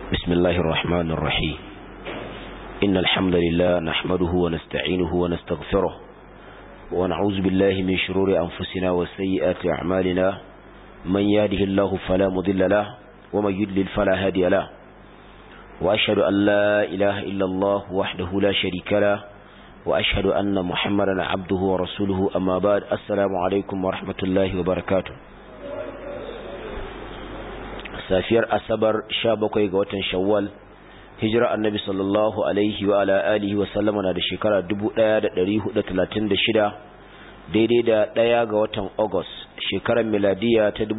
بسم الله الرحمن الرحيم إن الحمد لله نحمده ونستعينه ونستغفره ونعوذ بالله من شرور أنفسنا وسيئات أعمالنا من يهده الله فلا مضل له ومن يضلل فلا هادي له وأشهد أن لا إله إلا الله وحده لا شريك له وأشهد أن محمدا عبده ورسوله أما بعد السلام عليكم ورحمة الله وبركاته safiyar asabar 17 ga watan shawwal hijira annabi sallallahu alaihi wa ala alihi wa sallama na da shekara 1436 daidai da 1 ga watan august shekarar miladiya ta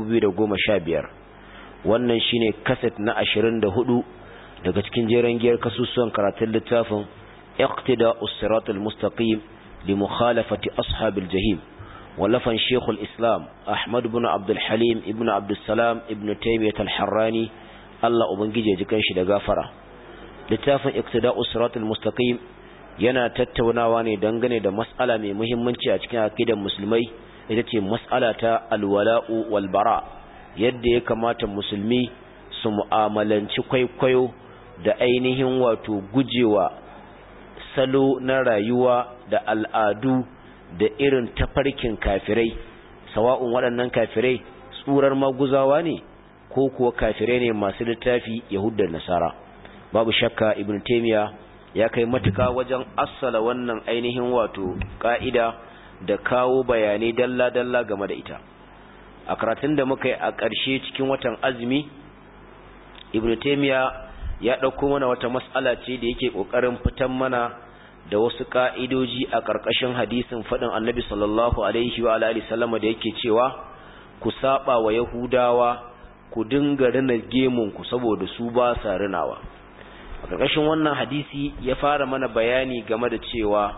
2015 wannan shine kaset na 24 daga cikin jeren giyar kasusuwan karatun littafin iqtida'us siratal mustaqim li mukhalafati ashabil jahim ولفن شيخ الإسلام أحمد بن عبد الحليم ابن عبد السلام ابن تيمية الحراني الله أبنجي جكنش دغافرة لتافن اقتداء الصراط المستقيم yana tattaunawa ne dangane da mas'ala mai muhimmanci a cikin aqidar musulmai ita ce mas'ala ta alwala'u wal bara yadda ya kamata musulmi su mu'amalanci kwaikwayo da ainihin wato gujewa salo na rayuwa da al'adu da irin tafarkin kafirai sawa'un waɗannan kafirai tsurar maguzawa ne ko kuwa kafirai ne masu littafi yahudda nasara babu shakka ibn taymiya ya kai matuka wajen assala wannan ainihin wato ka'ida da kawo bayanai dalla-dalla game da ita a karatun da muka yi a ƙarshe cikin watan azumi ibn taymiya ya ɗauko mana wata mas'ala ce da yake ƙoƙarin fitan mana da wasu ka'idoji a ƙarƙashin hadisin faɗin annabi sallallahu alaihi wa alihi sallama da yake cewa ku saba wa yahudawa ku dinga rina gemunku saboda su ba sa rinawa a ƙarƙashin wannan hadisi ya fara mana bayani game da cewa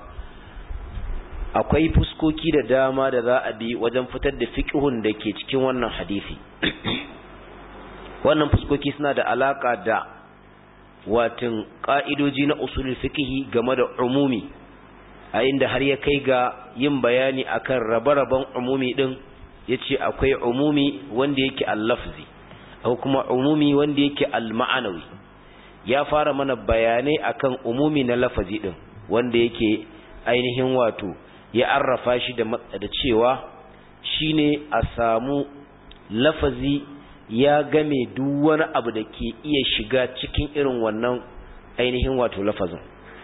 akwai fuskoki da dama da za a bi wajen fitar da fiqhun da ke cikin wannan hadisi wannan fuskoki suna da alaka da watin ƙa'idoji na usulul fiqhi game da umumi a inda har ya kai ga yin bayani akan rabe-raben umumi din yace akwai umumi wanda yake al-lafzi akwai kuma umumi wanda yake al-ma'anawi ya fara mana bayanai akan umumi na lafazi din wanda yake ainihin wato ya arrafa shi da cewa shine a samu lafazi ya game duk wani abu da ke iya shiga cikin irin wannan ainihin wato lafazin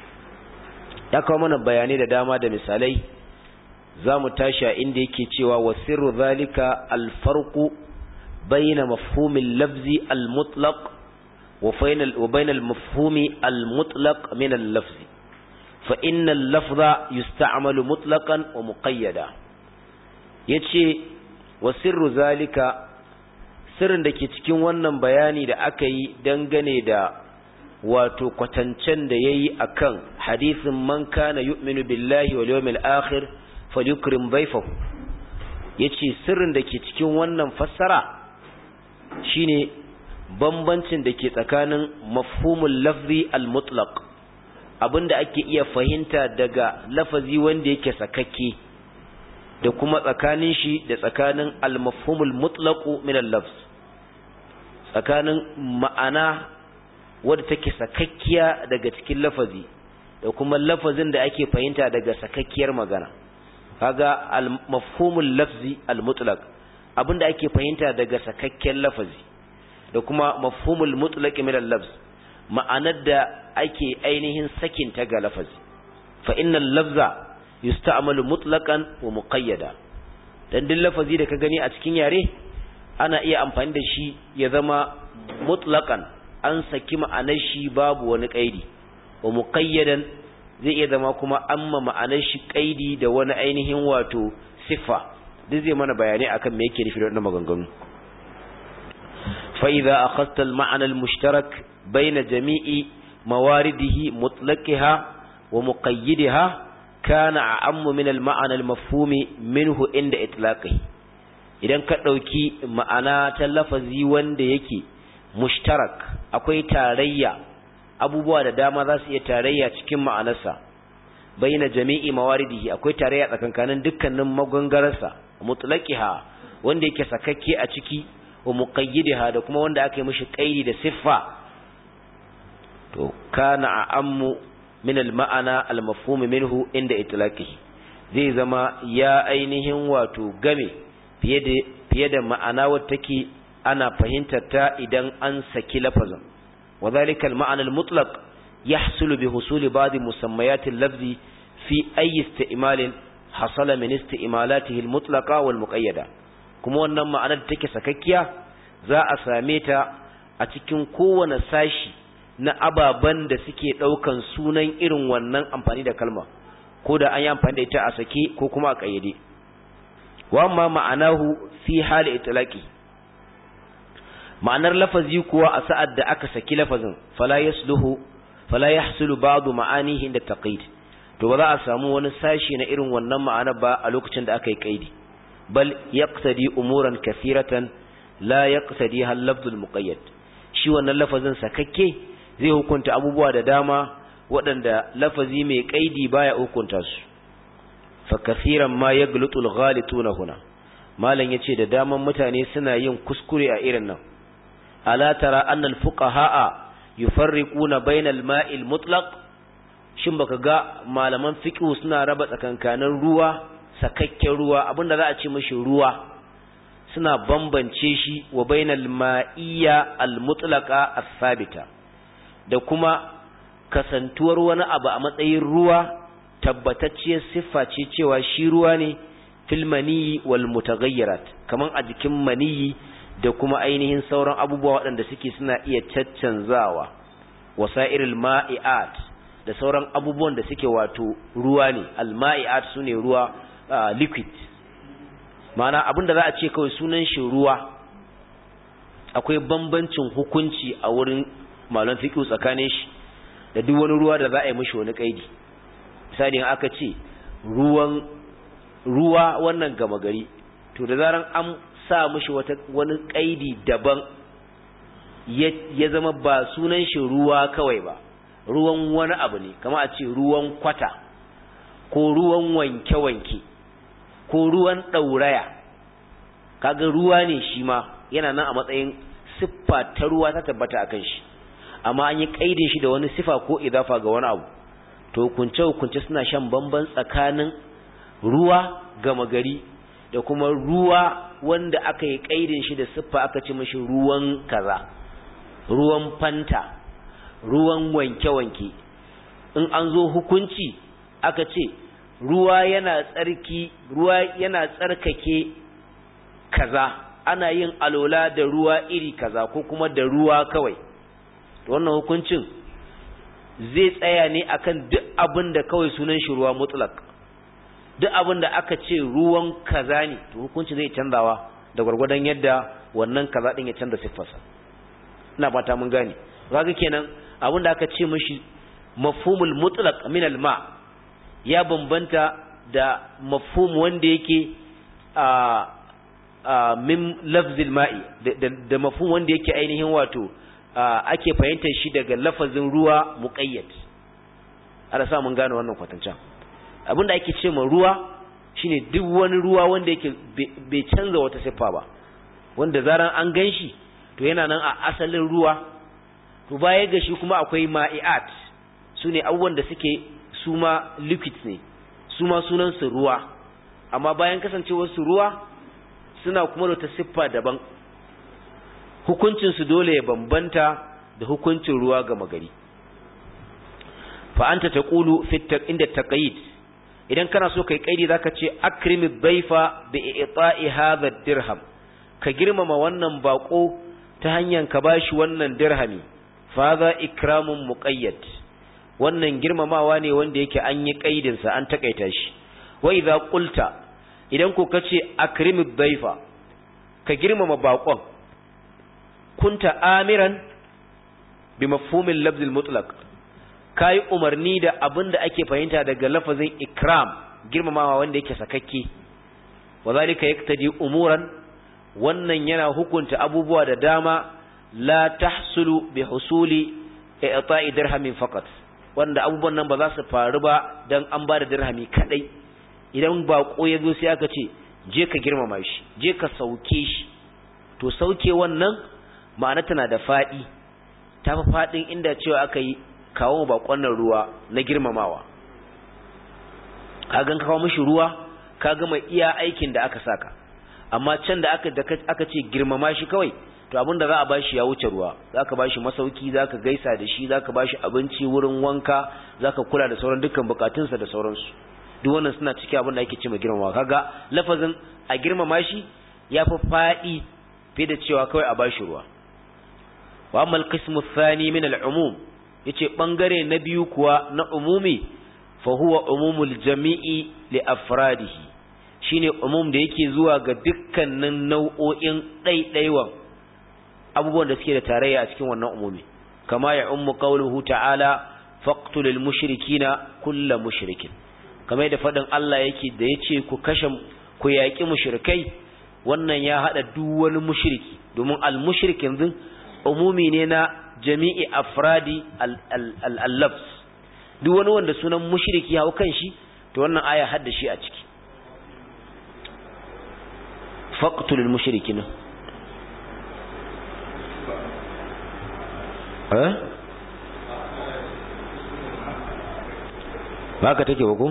ya kawo mana bayanai da dama da misalai za mu tashi a inda yake cewa wa sirru zalika alfarqu bayna mafhumil lafzi almutlaq wa bayna almafhumi almutlaq min al-lafzi fa inna al-lafza yusta'malu mutlaqan wa muqayyada yace wa sirru zalika sirrin da ke cikin wannan bayani da aka yi dangane da wato kwatancen da ya yi a kan hadisin man kana yu'minu billahi wal yawmil akhir falyukrim dayfahu yace sirrin da ke cikin wannan fassara shine bambancin da ke tsakanin mafhumul lafzi al mutlaq abinda ake iya fahimta daga lafazi wanda yake sakakke da kuma tsakanin shi da tsakanin al mafhumul mutlaqu min al lafz tsakanin ma'ana wadda take sakakkiya daga cikin lafazi da kuma lafazin da ake fahimta daga sakakkiyar magana kaga al-mafhumul lafzi al-mutlaq abinda ake fahimta daga sakakkiyar lafazi da kuma mafhumul mutlaq min al-lafz ma'anar da ake ainihin sakin ta ga lafazi fa innal lafza yusta'malu mutlaqan wa muqayyada dan duk lafazi da ka gani a cikin yare ana iya amfani da shi ya zama mutlaqan an saki ma'anar shi babu wani kaidi wa muqayyadan zai iya zama kuma amma ma'anar shi kaidi da wani ainihin wato siffa duk zai mana bayani akan me yake nufi da wannan maganganu fa idza akhadta al-ma'na al-mushtarak bayna jami'i mawaridihi mutlaqiha wa muqayyidaha kana a'ammu min al-ma'na al-mafhumi minhu inda itlaqihi idan ka ɗauki ma'ana ta lafazi wanda yake mushtarak akwai tarayya abubuwa da dama za su iya tarayya cikin ma'anarsa bayyana jami'i mawaridihi akwai tarayya tsakankanin dukkanin magangararsa mutlaqiha wanda yake sakakke a ciki wa muqayyidaha da kuma wanda aka yi mishi qaidi da siffa to kana a'ammu min al-ma'ana al-mafhum minhu inda itlaqihi zai zama ya ainihin wato game fiye da ma'ana wacce take ana fahimtar ta idan an saki lafazin wadhalika al-ma'na al-mutlaq yahsulu bi husuli ba'd musammayat al-lafzi fi ayi isti'mal hasala min isti'malatihi al-mutlaqa wal muqayyada kuma wannan ma'anar take sakakkiya za a same ta a cikin kowane sashi na ababan da suke daukan sunan irin wannan amfani da kalma ko da an yi amfani da ita a sake ko kuma a kayyade wa amma ma'anahu fi hali itlaqi ma'anar lafazi kuwa a sa'ad da aka saki lafazin fala yahsulu ba'du ma'anihi inda taqid to ba za a samu wani sashi na irin wannan ma'ana ba a lokacin da aka yi kaidi bal yaqtadi umuran kathiratan la yaqtadi hal lafzul muqayyad shi wannan lafazin sakakke zai hukunta abubuwa da dama waɗanda lafazi mai kaidi baya hukunta su fa kathiran ma yaghlutu al-ghalituna huna malan yace da daman mutane suna yin kuskure a irin nan ala tara anna al-fuqaha yufarriquna bayna al-ma'i al-mutlaq shin baka ga malaman fiqh suna raba tsakankanin ruwa sakakken ruwa abinda za a ce mishi ruwa suna bambance shi wa bainal ma'iyya al-mutlaqa as-sabita da kuma kasantuwar wani abu a matsayin ruwa tabbatacciyar siffa ce cewa shi ruwa ne fil maniyi wal mutaghayyirat kaman a jikin maniyi da kuma ainihin sauran abubuwa waɗanda suke suna iya caccanzawa wasairil ma'iat da sauran abubuwan da suke wato ruwa ne al-ma'iat sune ruwa liquid ma'ana abinda za a ce kawai sunan shi ruwa akwai bambancin hukunci a wurin malaman fiqh tsakanin shi da duk wani ruwa da za a yi mishi wani kaidi misali aka ce ruwa wannan gama gari to da zaran an sa mishi wani kaidi daban ya zama ba sunan shi ruwa kawai ba ruwan wani abu ne kamar a ce ruwan kwata ko ruwan wanke-wanke ko ruwan ɗauraya kaga ruwa ne shi ma yana nan a matsayin siffa ta ruwa ta tabbata akan shi amma an yi kaidin shi da wani sifa ko idafa ga wani abu to hukunce suna shan bamban tsakanin ruwa gama gari da kuma ruwa wanda aka yi kaidin shi da siffa aka ce mishi ruwan kaza ruwan fanta ruwan wanke-wanke in an zo hukunci aka ce ruwa yana tsarkake kaza ana yin alola da ruwa iri kaza ko kuma da ruwa kawai to wannan hukuncin zai tsaya ne akan duk abin da kawai sunan shi ruwa mutlaq duk abin da aka ce ruwan kaza ne to hukunci zai canzawa da gwargwadon yadda wannan kaza din ya canza siffarsa ina fata mun gane kaga kenan abin da aka ce mishi mafhumul mutlaq min al-ma ya bambanta da mafhum wanda yake min lafzil ma'i da mafhum wanda yake ainihin wato ake fahimtar shi daga lafazin ruwa muqayyad ana sa mun gane wannan kwatancan abinda ake ce ma ruwa shine duk wani ruwa wanda yake bai canza wata siffa ba wanda zaran an ganshi to yana nan a asalin ruwa to baya ga shi kuma akwai ma'iat sune abubuwan da suke suma liquids ne suma sunan su ruwa amma bayan kasancewar su ruwa suna kuma da wata siffa daban hukuncin su dole ya bambanta da hukuncin ruwa ga magari fa anta taqulu fi inda taqayid idan kana so kai kaidi zaka ce akrimid dayfa bi i'ta'i hadha dirham ka girmama wannan bako ta hanyar ka bashi wannan dirhami fa za ikramun muqayyad wannan girmamawa ne wanda yake an yi kaidin sa an takaita shi wa idza qulta idan ko kace akrimid dayfa ka girmama bakon kunta amiran bi mafhumil lafz al mutlaq kai umarni da abinda ake fahimta daga lafazin ikram girmamawa wanda yake sakakke wazalika yaktadi umuran wannan yana hukunta abubuwa da dama la tahsulu bi husuli i'ta'i dirhamin faqat wanda abubuwan nan ba za su faru ba dan an ba da dirhami kadai idan bako yazo sai aka ce je ka girmama shi je ka sauke shi to sauke wannan ma'ana tana da fadi ta fi fadin inda cewa aka yi kawo bakon nan ruwa na girmamawa, ka gan kawo mishi ruwa ka gama iya aikin da aka saka. Amma can da aka ce girmama shi kawai, to abinda za a bashi ya wuce ruwa, zaka bashi masauki, zaka gaisa da shi, zaka bashi abinci, wurin wanka, zaka kula da sauran dukkan bukatunsa da sauransu. Duk wannan suna cikin abin da ake cewa girmamawa. Kaga lafazin a girmama shi yafi fadi fiye da cewa kawai a bashi ruwa. Wa amma al-qismu ath-thani min al-umum, yace bangare na biyu kuwa na umumi, fa huwa umumul jami'i li afradihi, shine umum da yake zuwa ga dukkanin nau'o'in ɗaiɗaiwan abubuwan da suke da tarayya a cikin wannan umumi, kama ya ummu qawluhu ta'ala faqtulul mushrikina kullu mushrikin, kamar da fadin Allah yake da yace ku yaki mushrikai, wannan ya hada duk wani mushriki, domin al-mushrikin din umumi ne na jami'i afradi al-lafz, duk wani wanda sunan mushriki ya hau kan shi, to wannan aya hadda shi a ciki. faqtulul mushrikina ba ka take ba ko?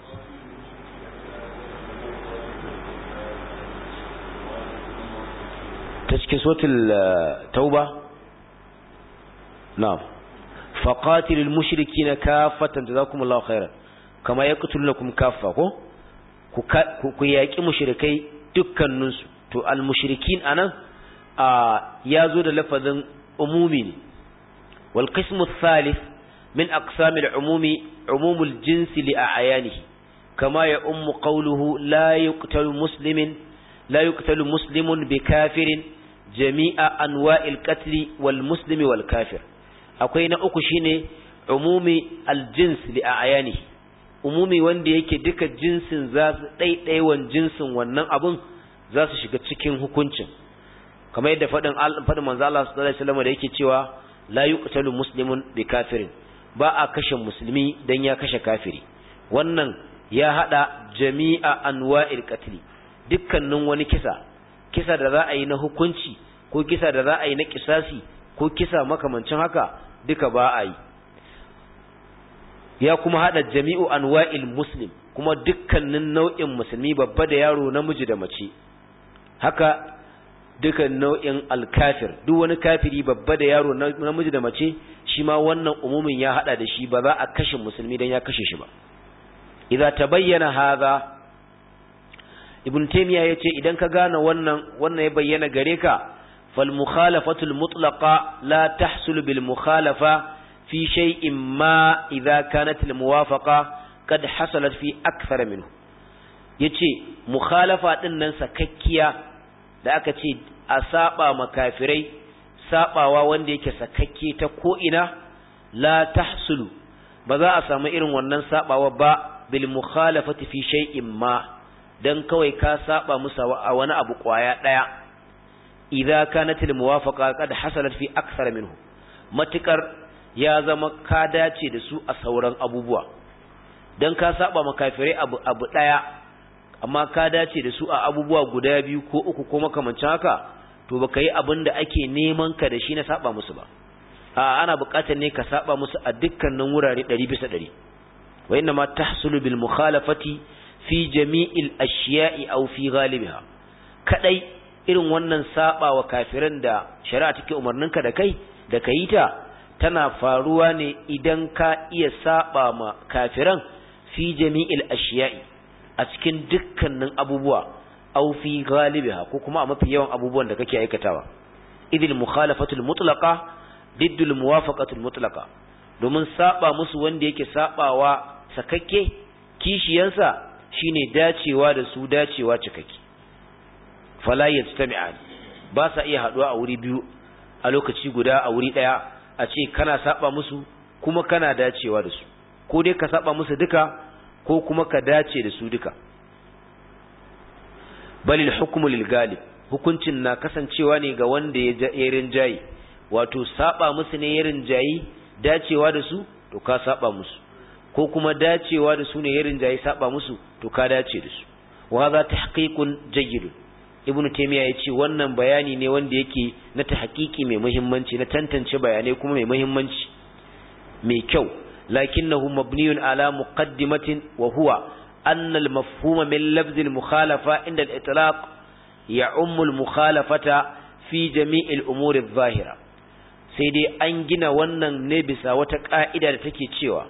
ta cikin suratul tauba, na'am, faqatilul mushrikina kaffatan jazakumullahu khairan kama yaqtulunakum kaffa, ko ku yaki mushrikai dukkaninsu. To al mushrikin anan yazo da lafazin umumi ne. wal qismu thalith min aqsamil umumi umumul jinsi li a'yanihi kama ya ummu qawluhu la yuqtalu muslimun bi kafirin jami'a anwa'il qatl wal muslimi wal kafir. akwai na uku shine umumi aljins li a'yanihi, umumi wanda yake duka jinsin za su ɗaiɗaiwan jinsin wannan abun za su shiga cikin hukuncin, kamar yadda faɗin manzo Allah sallallahu alaihi wasallam da yake cewa la yuqtalu muslimun bi kafirin, ba a kashe musulmi dan ya kashe kafiri. wannan ya hada jami'a anwa'il qatl, dukkanin wani kisa da za a yi na hukunci ko kisa da za a yi na kisasi ko kisa makamancin haka duka ba a yi. Ya kuma hada jami'u anwa'il muslim, kuma dukkanin nau'in musulmi babba da yaro, namiji da mace. Haka dukkan nau'in alkafir, duk wani kafiri babba da yaro, namiji da mace, shi ma wannan umumin ya hada da shi, ba za a kashe musulmi dan ya kashe shi ba. Idza tabayyana hadha, Ibn Taymiyyah yace idan ka gane wannan ya bayyana gare ka, fal mukhalafatul mutlaqa la tahsul bil mukhalafa fi shay'in ma idza kanat al muwafaqa kad hasalat fi akthar minhu. Yace mukhalafa din nan sakakkiya da aka ce a saba makafirai sabawa wanda yake sakakke ta ko ina, la tahsulu, ba za a samu irin wannan sabawa ba bil mukhalafati fi shay'in ma, dan kawai ka saba musu a wani abu kwaya daya, idza kanat al muwafaqa kad hasalat fi akthar minhu, matukar ya zama ka dace da su a sauran abubuwa. Dan ka saba makafirai abu daya, amma ka dace da su a abubuwa guda biyu ko uku ko makamancin haka, to baka yi abin da ake neman ka da shi na saba musu ba. Ana buƙatar ne ka saba musu a dukkanin wurare 100%. wa inna ma tahsulu bil mukhalafati fi jami'il ashiya'i aw fi ghalibiha. Kadai irin wannan saba wa kafiran da shari'a take umarninka da kai da kai tana faruwa ne idan ka iya saba ma kafiran fi jami'il ashiya'i, a cikin dukkanin abubuwa, aw fi ghalibiha, ko kuma a mafi yawan abubuwan da kake aikatawa. idil mukhalafatul mutlaqa diddul muwafaqatul mutlaqa, domin saba musu wanda yake sabawa sakakke kishiyansa shine dacewa da su dacewa cikakke. fala yastami'an, ba sa iya haduwa a wuri biyu a lokaci guda a wuri daya, a ce kana saba musu kuma kana dacewa da su, ko dai ka saba musu duka ko kuma ka dace da su duka. balil hukmu lil galib, hukuncin na kasancewa ne ga wanda ya rinjayi, wato saba musu ne ya rinjayi dacewa da su, to ka saba musu, ko kuma dacewa da su ne ya rinjayi saba musu, to ka dace da su. wa hadha tahqiqun jayyid, ibnu taymiya yace wannan bayani ne wanda yake na tahqiqi mai muhimmanci na tantance bayanai kuma mai muhimmanci mai kyau lakinnahu mabniyun ala muqaddimatin wa huwa anna al-mafhuma min lafz al-mukhalafa inda al-itlaq ya'ummu al-mukhalafata fi jami' al-umur adh-dhahira sai dai an gina wannan ne bisa wata ka'ida da take cewa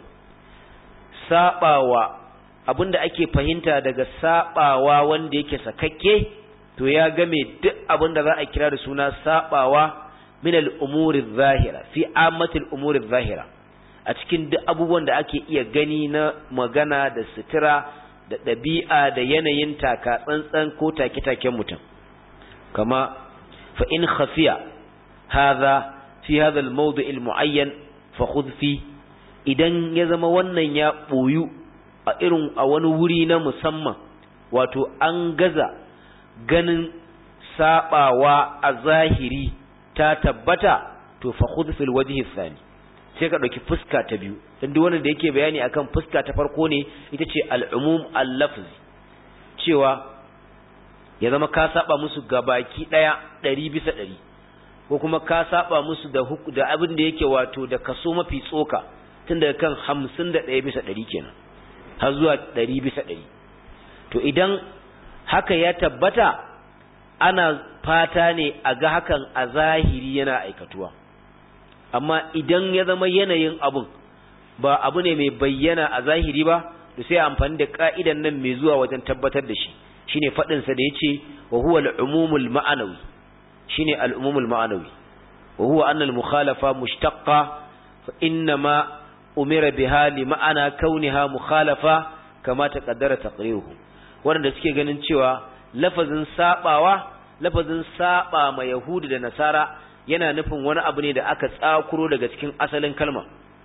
sabawa abinda ake fahimta daga sabawa wanda yake sakakke to ya game duk abinda za a kira da suna sabawa min al-umuri adh-dhahira fi ammatil umuri adh-dhahira a cikin duk abubuwan da ake iya gani na magana da sutura da dabi'a da yanayin taka tsantsan ko take-taken mutum kama fa in khafiya hadha fi hadha al-mawdi' al-mu'ayyan fa khudh fi idan ya zama wannan ya boyu a wani wuri na musamman wato an gaza ganin sabawa a zahiri ta tabbata to fa khudh fil wajhi thani sai ka dauki fuska ta biyu dan duk wanda yake bayani akan fuska ta farko ne ita ce al-umum al-lafzi cewa ya zama ka saba musu gabaki daya 100% ko kuma ka saba musu da abin da yake wato da kaso mafi tsoka tun daga kan 51% kenan har zuwa 100%. To idan haka ya tabbata ana fata ne a ga hakan a zahiri yana aikatuwa, amma idan ya zama yanayin abun ba abu ne mai bayyana a zahiri ba to sai amfani da ka'idan nan mai zuwa wajen tabbatar da shi shine fadin sa da yace wa huwa al-umumul ma'anawi shine al-umumul ma'anawi wa huwa anna al-mukhalafa mushtaqqa fa inna ma umira biha li ma'ana kauniha mukhalafa kama taqaddara taqriruhu wanda suke ganin cewa lafazin saba ma yahudi da nasara yana nufin wani abu ne da aka tsakuro daga cikin asalin kalma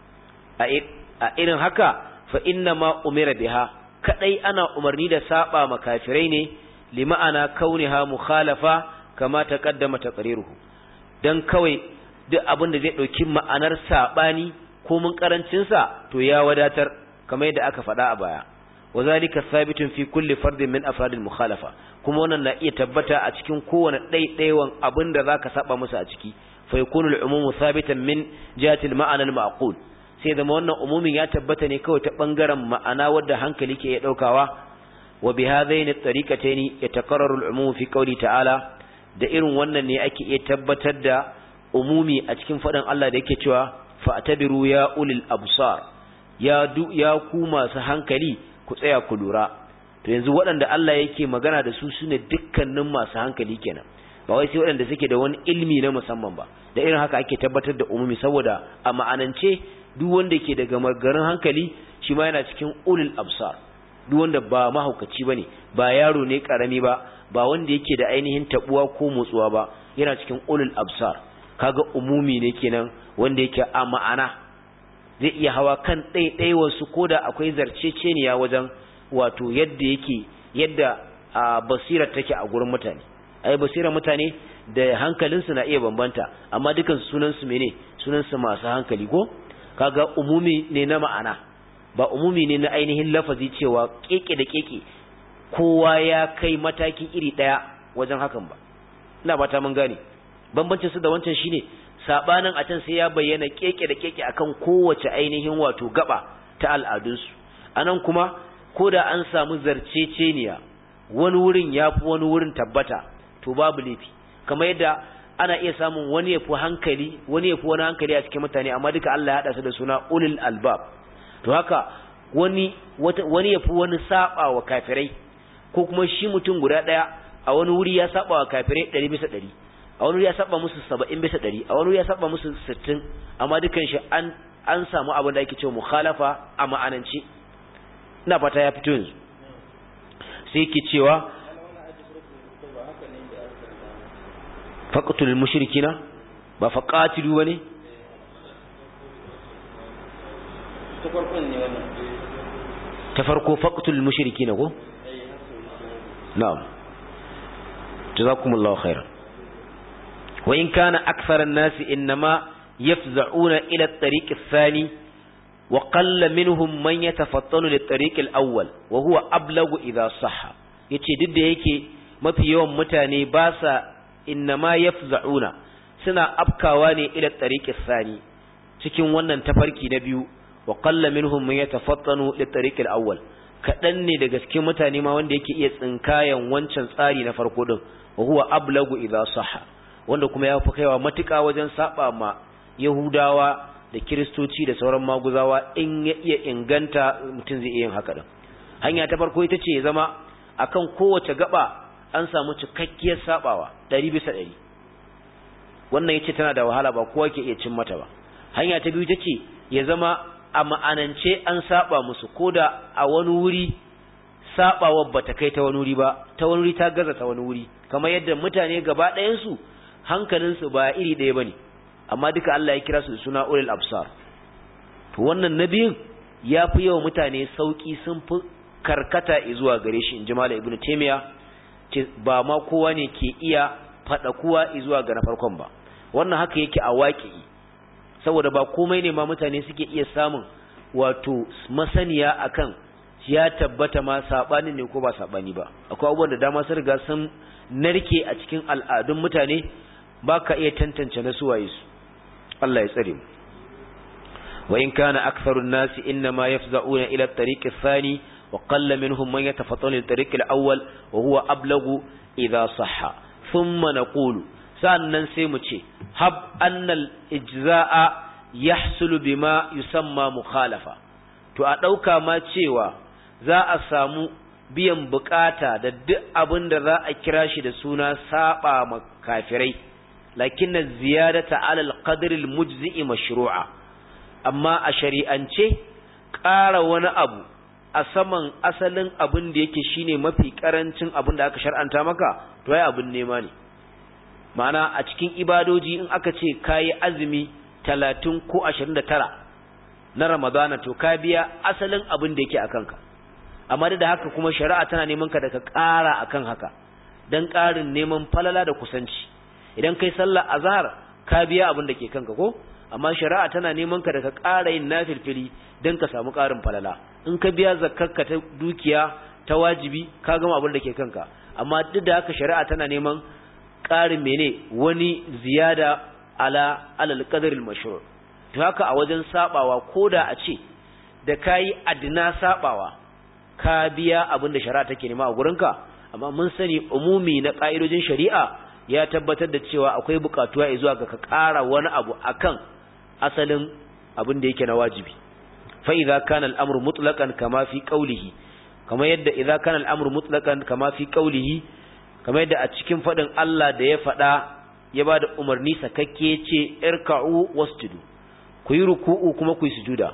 a irin haka fa inna ma umira biha kadai ana umarni da saba ma kafirai ne li ma'ana kauniha mukhalafa kama taqaddama taqriruhu dan kawai duk abin da zai dauki ma'anar sabani ko mun karancin sa to ya wadatar kamar yadda aka faɗa a baya wazalika thabitun fi kulli fardin min afradil mukhalafa kuma wannan na iya tabbata a cikin kowane ɗaiɗaiwan abin da zaka saba musu a ciki fa yakunu al-umumu thabitan min jihati al-ma'ana al-ma'qul sai da wannan umumin ya tabbata ne kawai ta bangaren ma'ana wadda hankali ke ya daukawa wa bi hadaini at-tariqataini yataqarraru al-umumu fi qawli ta'ala da irin wannan ne ake iya tabbatar da umumi a cikin faɗin Allah da yake cewa fa'tabiru ya ulil absar ya ku masu hankali ku tsaya ku lura to yanzu waɗanda Allah yake magana da su sune dukkanin masu hankali kenan ba wai sai waɗanda suke da wani ilmi na musamman ba da irin haka ake tabbatar da umumi saboda a ma'anance duk wanda yake daga magarin hankali shi ma yana cikin ulil absar duk wanda ba mahaukaci bane ba yaro ne karami ba wanda yake da ainihin tabuwa ko motsuwa ba yana cikin ulil absar kaga umumi ne kenan wanda yake a ma'ana zai iya hawa kan ɗaiɗaiwar su koda akwai zarceceniya wajen wato yadda basirar take a gurin mutane ai basirar mutane da hankalinsu na iya bambanta amma dukan sunansu mene sunansu masu hankali ko kaga umumi ne na ma'ana ba umumi ne na ainihin lafazi cewa keke da keke kowa ya kai mataki iri daya wajen hakan ba ina ba ta mun gane bambancin su da wancan shine sabanin a can sai ya bayyana keke da keke akan kowace ainihin wato gaba ta al'adunsu anan kuma koda an samu zarceceniya wani wurin yafi wani wurin tabbata to babu laifi kamar yadda ana iya samun wani yafi hankali wani yafi wani hankali a cikin mutane amma duka Allah ya hada su da suna ulul albab to haka wani yafi wani saba wa kafirai ko kuma shi mutum guda daya a wani wuri ya saba wa kafirai 100% a wani ya saba musu 70% a wani ya saba musu 60 amma dukan shi an samu abin da ake cewa mukhalafa a ma'anance ina fata ya fito yanzu sai yake cewa faqatul mushrikina ba faqatilu bane ta farko faqatul mushrikina ko na'am jazakumullahu khairan وإن كان أكثر الناس إنما يفزعون إلى الطريق الثاني وقل منهم من يتفطن للطريق الأول وهو أبلغ إذا صح yace duk da yake mafi yawan mutane ba sa innama yafza'una suna afkawa ne ila tariqis sani cikin wannan tafarki na biyu wa qalla minhum man yatafattanu li tariqil awwal kadan ne daga cikin mutane ma wanda yake iya tsinkayan wancan tsari na farko din wa huwa ablagu idha sahha wanda kuma ya fi kaiwa matuƙa wajen saba ma yahudawa da kiristoci da sauran maguzawa in ya iya inganta mutum zai iya yin haka din hanya ta farko ita ce ya zama akan kowace gaba an samu cikakkiyar sabawa 100%. wannan yace tana da wahala ba kowa ke iya cin mata ba. Hanya ta biyu tace ya zama a ma'anance an saba musu koda a wani wuri sabawar bata kai ta wani wuri ba, ta wani wuri ta gaza ta wani wuri, kamar yadda mutane gaba ɗayan su hankalinsu ba iri ɗaya bane, amma duka Allah ya kira su da suna ulul absar. To wannan nabiyin yafi yawa mutane sauki, sun fi karkata zuwa gare shi, inji Malam Ibn Taymiyyah, ce ba ma kowa ne ke iya fada kuwa zuwa ga na farkon ba. Wannan haka yake a waƙi, saboda ba komai ne ma mutane suke iya samun wato masaniya akan ya tabbata ma sabani ne ko ba sabani ba. Akwai abubuwan da dama sun riga sun narke a cikin al'adun mutane, baka iya tantance na suwaye su. Allah ya tsare mu. wa in kana aktharun nasi inma yafza'una ila at-tariq ath-thani wa qalla minhum man yatafattanu lit-tariq al-awwal wa huwa ablagu idha sahha. Thumma naqulu, sannan sai mu ce hab annal ijza'a yahsulu bima yusamma mukhalafa. To a dauka ma cewa za a samu biyan bukata da duk abin da za a kira shi da suna saba ma kafirai, lakinna ziyadata ala al-qadr al-mujzi'i mashru'a. Amma a shari'ance ƙara wani abu a saman asalin abin da yake shine mafi karancin abin da aka shar'anta maka, to ai abin nema ne. Ma'ana a cikin ibadoji in aka ce kayi azumi 30 ko 29 na Ramadana, to ka biya asalin abin da yake akan ka. Amma da haka kuma shari'a tana neman ka da ka ƙara akan haka dan ƙarin neman falala da kusanci. Idan kai sallar azhar ka biya abin da ke kanka ko, amma shari'a tana neman ka da ka ƙara yin nafilfili dan ka samu ƙarin falala. In ka biya zakkarka ta dukiya ta wajibi ka gama abin da ke kanka, amma duk da haka shari'a tana neman ƙarin mene, wani ziyada alal qadril mashru'. To haka a wajen sabawa, koda a ce da kai adna sabawa ka biya abin da shari'a take nema a gurinka, amma mun sani umumi na ƙa'idojin shari'a ya tabbatar da cewa akwai buƙatuwa zuwa ga ka ƙara wani abu akan asalin abin da yake na wajibi. Fa idza kana al-amru mutlaqan kama fi qawlihi, kama yadda idza kana al-amru mutlaqan kama fi qawlihi, kama yadda a cikin fadin Allah da ya fada ya bada umarni sakakke ce irka'u wasjudu, ku yi ruku'u kuma ku yi sujuda.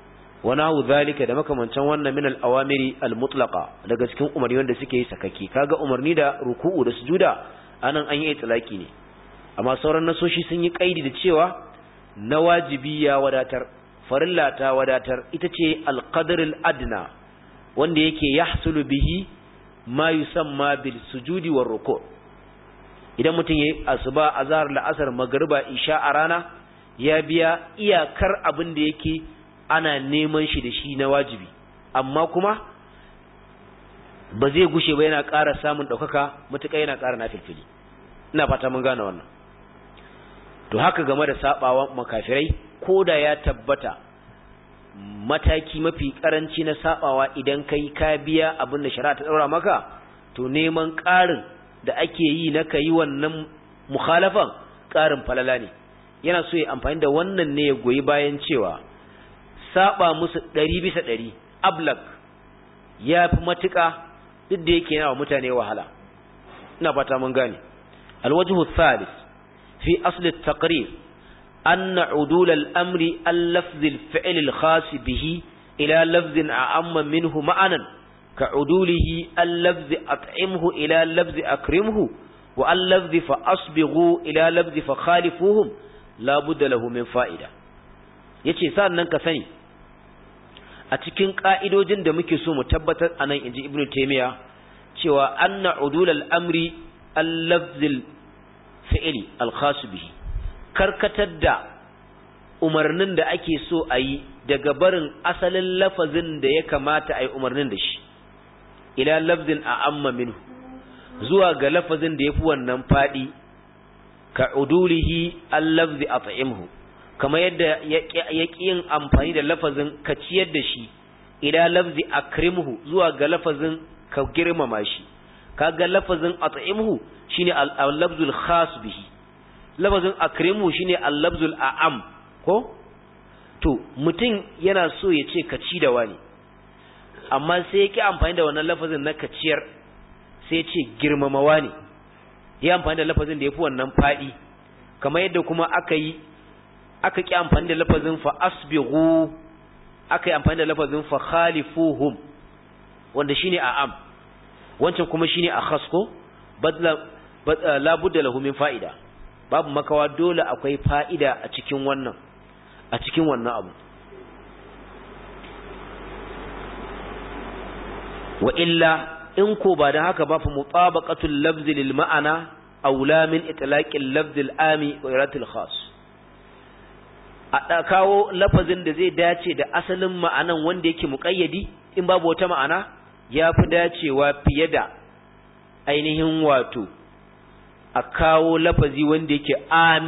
wa nahu zalika da makamancan wannan min al-awamiri al-mutlaqa, daga cikin umarni wanda suke yi sakakke. Kaga umarni da ruku'u da sujuda anan an yi itlaki ne, amma sauran nasoshi sun yi kaidi da cewa na wajibi ya wadatar, farilla ta wadatar, ita ce al-qadr al-adna wanda yake yahsulu bihi ma yusamma bil sujudi war ruku'. Idan mutum yayi asuba, azhar, la'asar, magriba, isha a rana, ya biya iyakar abin da yake ana neman shi da shi na wajibi, amma kuma ba zai gushe ba, yana ƙara samun ɗaukaka matuƙa yana ƙara nafilfili. Ina fata mun gane wannan. To haka game da sabawa makafirai, koda ya tabbata mataki mafi karanci na sabawa idan kai ka biya abin da shari'a ta daura maka, to neman ƙarin da ake yi na kai wannan mukhalafan ƙarin falala ne. Yana so ya amfani da wannan ne ya goyi bayan cewa saba musu 100% ablag ya fi matuƙa, duk da yake yana wa mutane wahala. Ina fata mun gane. Alwajhu thalith fi asl at-taqrir anna udul al-amri al-lafz al-fi'l al-khas bihi ila lafz a'amma minhu ma'anan ka udulihi al-lafz at'imhu ila lafz akrimhu wa al-lafz fa asbighu ila lafz fa khalifuhum la budda lahu min fa'ida. Yace sannan ka sani a cikin ka'idojin da muke so mu tabbatar anan, inji Ibn Taymiyyah, cewa anna udul al-amri al-lafz al-fi'li al-khas bihi, karkatar da umarnin da ake so a yi daga barin asalin lafazin da ya kamata a yi umarnin da shi ila lafzin a'amma minhu, zuwa ga lafazin da yafi wannan fadi ka udulihi al-lafzi at'imhu kama yadda yake yin amfani da lafazin ka ciyar da shi ila lafzi akrimhu zuwa ga lafazin ka girmama shi kaga lafazin at'imhu shine al-lafzul khas bihi lafazin akrimhu shine al-lafzul a'am ko to mutum yana so ya ce ka ci da wani amma sai yake amfani da wannan lafazin na ka ciyar sai ya ce girmama wani ya amfani da lafazin da yafi wannan fadi kamar yadda kuma aka ki amfani da lafazin fa asbighu aka yi amfani da lafazin fa khalifuhum wanda shine a'am wancan kuma shine akhas ko la budda lahu min fa'ida babu makawa dole akwai fa'ida a cikin wannan abu wa illa in ko ba da haka ba fa mutabaqatul lafzi lil ma'ana aula min itlaqil lafzi al ami wa iratil khas a kawo lafazin da zai dace da asalin ma'anan wanda yake muqayyadi in babu wata ma'ana yafi dacewa fiye da ainihin wato a kawo lafazi wanda yake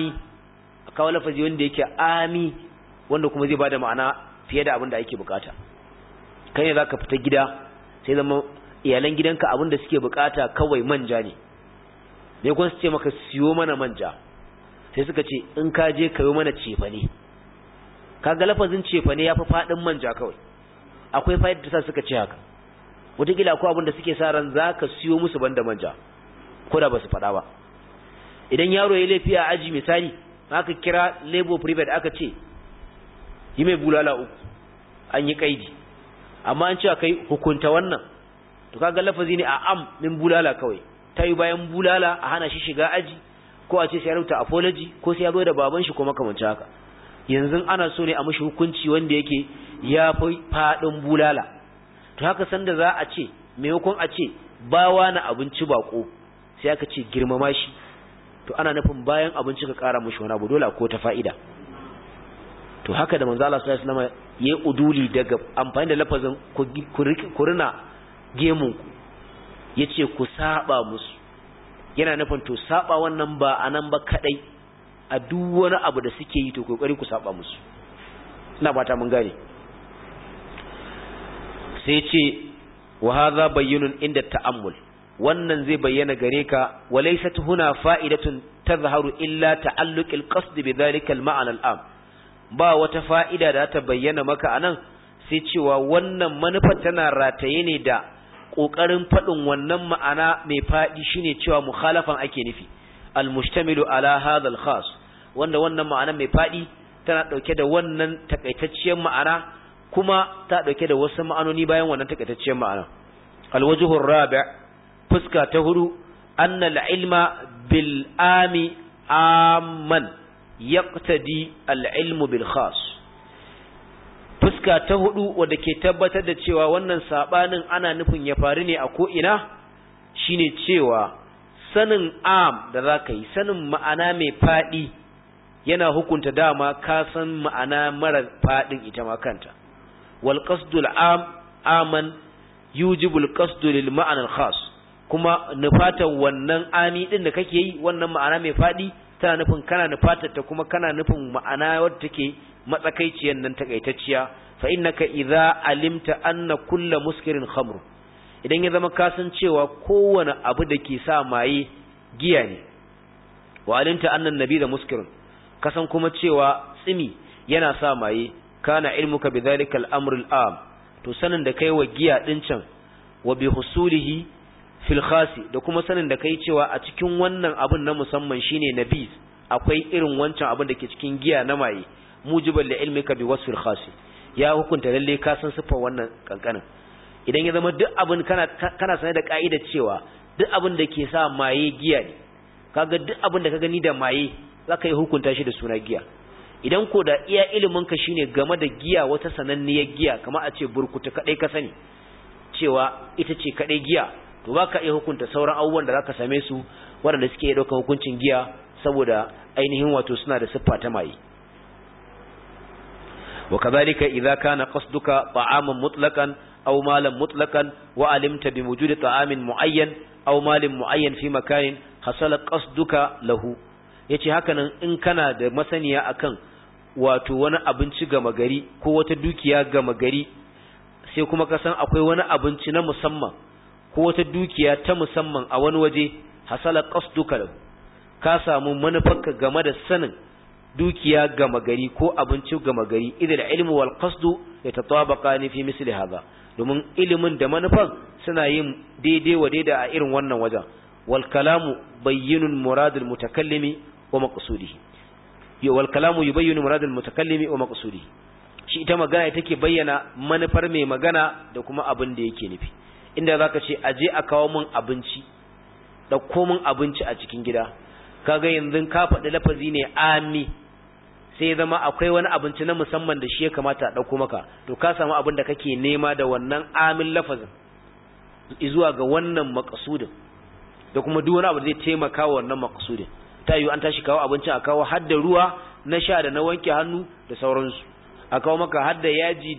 ami wanda kuma zai bada ma'ana fiye da abin da ake bukata kai ne zaka fita gida sai zama iyalan gidanka abin da suke bukata kawai manja ne me kun su ce maka siyo mana manja sai suka ce in ka je kayo mana cefane kaga lafazin cefane yafi fadin manja kawai akwai fa'ida da sa suka ce haka wataƙila akwai abin da suke sa ran zaka siyo musu banda manja ko da basu faɗa ba idan yaro ya laifi a aji misali aka kira labor private aka ce yi mai bulala 3 an yi kaidi amma an ce kai hukunta wannan to kaga lafazi ne a am min bulala kawai tayi bayan bulala a hana shi shiga aji ko a ce sai ya rubuta apology ko sai ya zo da baban shi ko makamancin haka yanzu ana so ne a mishi hukunci wanda yake ya fi fadin bulala to haka sanda za a ce maimakon a ce bawa na abinci bako sai aka ce girmama shi to ana nufin bayan abinci ka kara mishi wani abu dole ko ta fa'ida to haka da manzo Allah sallallahu alaihi wasallam yayi uduli daga amfani da lafazin ku rina gemun ku yace ku saba musu yana nufin to saba wannan ba anan ba kadai a duk wani abu da suke yi to kokari ku saba musu ina fata mun gane sai ce wa hadha bayyinun inda ta'ammul wannan zai bayyana gare ka walaysat huna fa'idatun tazharu illa ta'alluqil qasd bi dhalika al-ma'na al-am ba wata fa'ida da ta bayyana maka anan sai cewa wannan manufar tana rataye ne da kokarin fadin wannan ma'ana mai fadi shine cewa mukhalafan ake nufi al-mushtamilu ala hadha al-khas wanda wannan ma'ana mai fadi tana dauke da wannan takaitacciyar ma'ana kuma ta dauke da wasu ma'anoni bayan wannan takaitacciyar ma'ana al-wajhu ar-rabi' fuska ta hudu annal ilma bil ami amman yaqtadi al ilmu bil khas fuska ta hudu wanda ke tabbatar da cewa wannan sabanin ana nufin ya faru ne a ko ina shine cewa sanin am da zaka yi sanin ma'ana mai fadi yana hukunta dama ka san ma'ana mara fadin ita ma kanta wal qasdul am aman yujibul qasdu lil ma'ana al khas kuma nufatan wannan ami din da kake yi wannan ma'ana mai fadi tana nufin kana nufatar ta kuma kana nufin ma'ana wadda take matsakaiciyar nan takaitacciya fa innaka idza alimta anna kullu muskirin khamr idan ya zama kasancewa kowane abu da ke sa maye giya ne wa alimta anna nabi da muskirin kasan kuma cewa tsimi yana sa maye kana ilmuka bidhalika al-amr al-am to sanin da kai wa giya din can wa bi husulihi fil khasi da kuma sanin da kai cewa a cikin wannan abun na musamman shine nabis akwai irin wancan abun da ke cikin giya na maye mujibal li ilmika bi wasfil khasi ya hukunta lalle ka san sifar wannan kankanin idan ya zama duk abun kana sanar da kaidar cewa duk abun da ke sa maye giya ne kaga duk abun da ka gani da maye zaka yi hukunta shi da suna giya idan ko da iya ilimin ka shine game da giya wata sananniyar giya kamar a ce burkutu kadai ka sani cewa ita ce kadai giya to baka iya hukunta sauran abubuwan da zaka same su waɗanda suke ɗaukar hukuncin giya saboda ainihin wato suna da siffa ta maye wa kadhalika idza kana qasduka ta'aman mutlaqan aw malan mutlaqan wa alimta bi wujudi ta'amin muayyan aw malin muayyan fi makanin hasala qasduka lahu yace hakanan in kana da masaniya akan wato wani abinci gama gari ko wata dukiya gama gari sai kuma ka san akwai wani abinci na musamman ko wata dukiya ta musamman a wani waje hasala qasduka lahu ka samu manufarka game da sanin dukiya gama gari ko abinci gama gari idan ilmu wal qasdu yatatabaqani fi misli hadha domin ilimin da manufan suna yin daidai wa daida a irin wannan wajen wal kalamu bayyinun muradul mutakallimi wa maqsudihi wal kalamu yubayyinu muradul mutakallimi wa maqsudihi shi ita magana take bayyana manufar mai magana da kuma abin da yake nufi inda zaka ce aje a kawo min abinci dauko min abinci a cikin gida kaga yanzu ka faɗi lafazi ne ami sai zama akwai wani abinci na musamman da shi ya kamata a ɗauko maka to ka samu abin da kake nema da wannan amin lafazin zuwa ga wannan makasudin da kuma duk wani abu da zai taimaka wa wannan makasudin ta yiwu an tashi kawo abincin a kawo har da ruwa na sha da na wanke hannu da sauransu a kawo maka har da yaji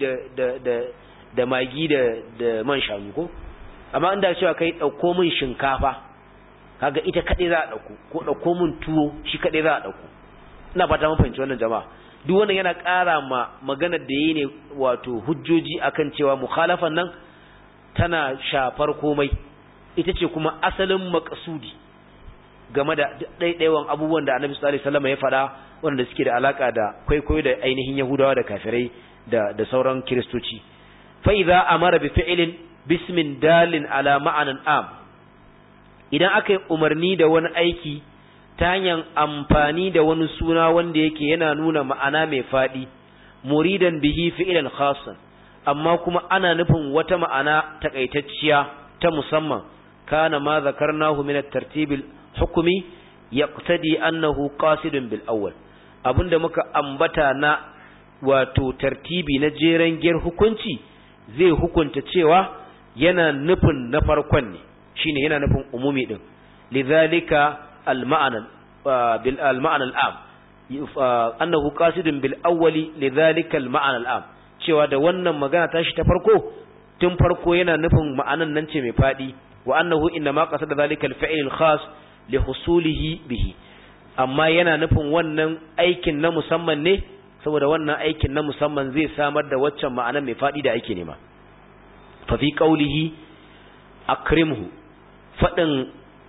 da magi da man shanu ko amma inda cewa kai ɗauko min shinkafa kaga ita kaɗai za a ɗauko ko ɗauko min tuwo shi kaɗai za a ɗauko ina fata mun fahimci wannan jama'a duk wannan yana ƙara ma maganar da yayi ne wato hujjoji akan cewa mukhalafan nan tana shafar komai ita ce kuma asalin maqsudi game da ɗaiɗaiwan abubuwan da Annabi sallallahu alaihi wasallam ya faɗa wanda suke da alaka da kwaikwayo da ainihin Yahudawa da kafirai da sauran kiristoci fa idza amara bi fi'lin bismin dalin ala ma'anan am idan aka yi umarni da wani aiki ta hanyar amfani da wani suna wanda yake yana nuna ma'ana mai faɗi muridan bihi fi'lan khassan amma kuma ana nufin wata ma'ana takaitacciya ta musamman kana ma zakarnahu min at-tartib al-hukmi yaqtadi annahu qasidun bil awwal abinda muka ambata na wato tartibi na jeren giyar hukunci zai hukunta cewa yana nufin na farkon ne shine yana nufin umumi din lidhalika al-ma'na al-ma'na al-am annahu qasidun bil awwali lidhalika al-ma'na al-am cewa da wannan magana tashi ta farko tun farko yana nufin ma'anan nan ce mai fadi wa annahu inma qasada dhalika al-fi'l al-khas li husulihi bihi amma yana nufin wannan aikin na musamman ne saboda wannan aikin na musamman zai samar da waccan ma'anan mai fadi da ake nema fa fi qawlihi akrimhu fadin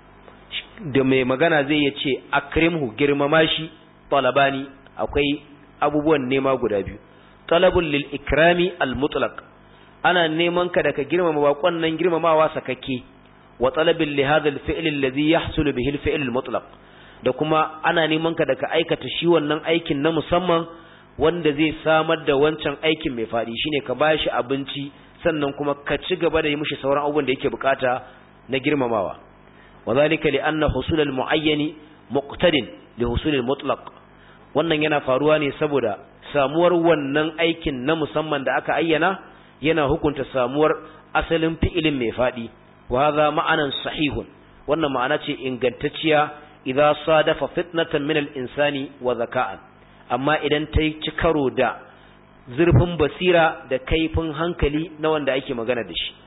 da mai magana zai yace akrimhu girmama shi talabani akwai abubuwan nema guda biyu talabul lil ikrami al mutlaq ana neman ka da ka girmama bakon nan girmamawa sakakke wa talabil li hadha al fi'l alladhi yahsulu bihi al fi'l al mutlaq da kuma ana neman ka da ka aikata shi wannan aikin na musamman wanda zai samar da wancan aikin mai fadi shine ka bashi abinci sannan kuma ka ci gaba da yi mishi sauran abubuwan da yake bukata na girmamawa wadhalika li anna husul al muayyan muqtadin li husul al mutlaq wannan yana faruwa ne saboda samuwar wannan aikin na musamman da aka ayyana yana hukunta samuwar asalin fi'ilin mai fadi wa hadha ma'anan sahihun wannan ma'ana ce ingantacciya idza sadafa fitnatan min al-insani wa zaka'an amma idan ta ci karo da zurfin basira da kaifin hankali na wanda ake magana da shi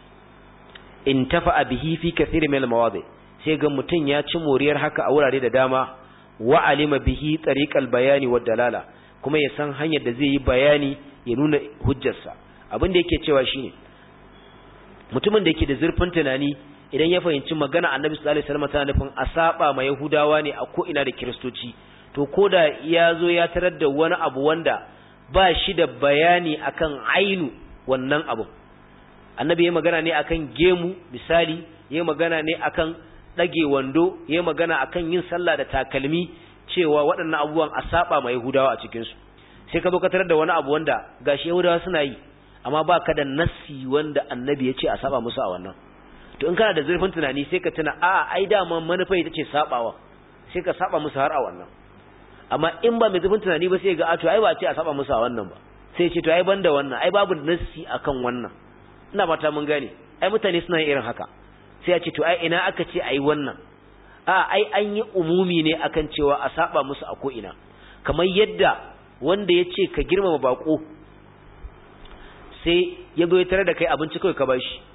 in tafa'a bihi fi kathir min al-mawadi sai ga mutun ya ci moriyar haka a wurare da dama wa alima bihi tariqal bayani wad dalala kuma ya san hanyar da zai yi bayani ya nuna hujjarsa abin da yake cewa shine mutumin da yake da zurfin tunani idan ya fahimci magana Annabi sallallahu alaihi wasallam tana nufin a saba ma Yahudawa ne a ko ina da Kiristoci to koda ya zo ya tarar da wani abu wanda ba shi da bayani akan ainu wannan abu Annabi ya magana ne akan gemu misali ya magana ne akan dage wando ya magana akan yin sallah da takalmi cewa waɗannan abubuwan a saba ma Yahudawa a cikin su sai ka zo ka tarar da wani abu wanda gashi Yahudawa suna yi amma baka da nassi wanda Annabi ya ce a saba musu a wannan to in kana da zurfin tunani sai ka tuna ai dama manufa ita ce sabawa sai ka saba musu har a wannan amma in ba mai zurfin tunani ba sai ga to ai ba ce a saba musu a wannan ba sai ce to ai banda wannan ai babu nassi akan wannan ina fata mun gane ai mutane suna yin irin haka sai ya ce to ai ina aka ce ai wannan ai an yi umumi ne akan cewa a saba musu a ko ina kamar yadda wanda ya ce ka girmama bako sai ya zo ya tare da kai abinci kawai ka bashi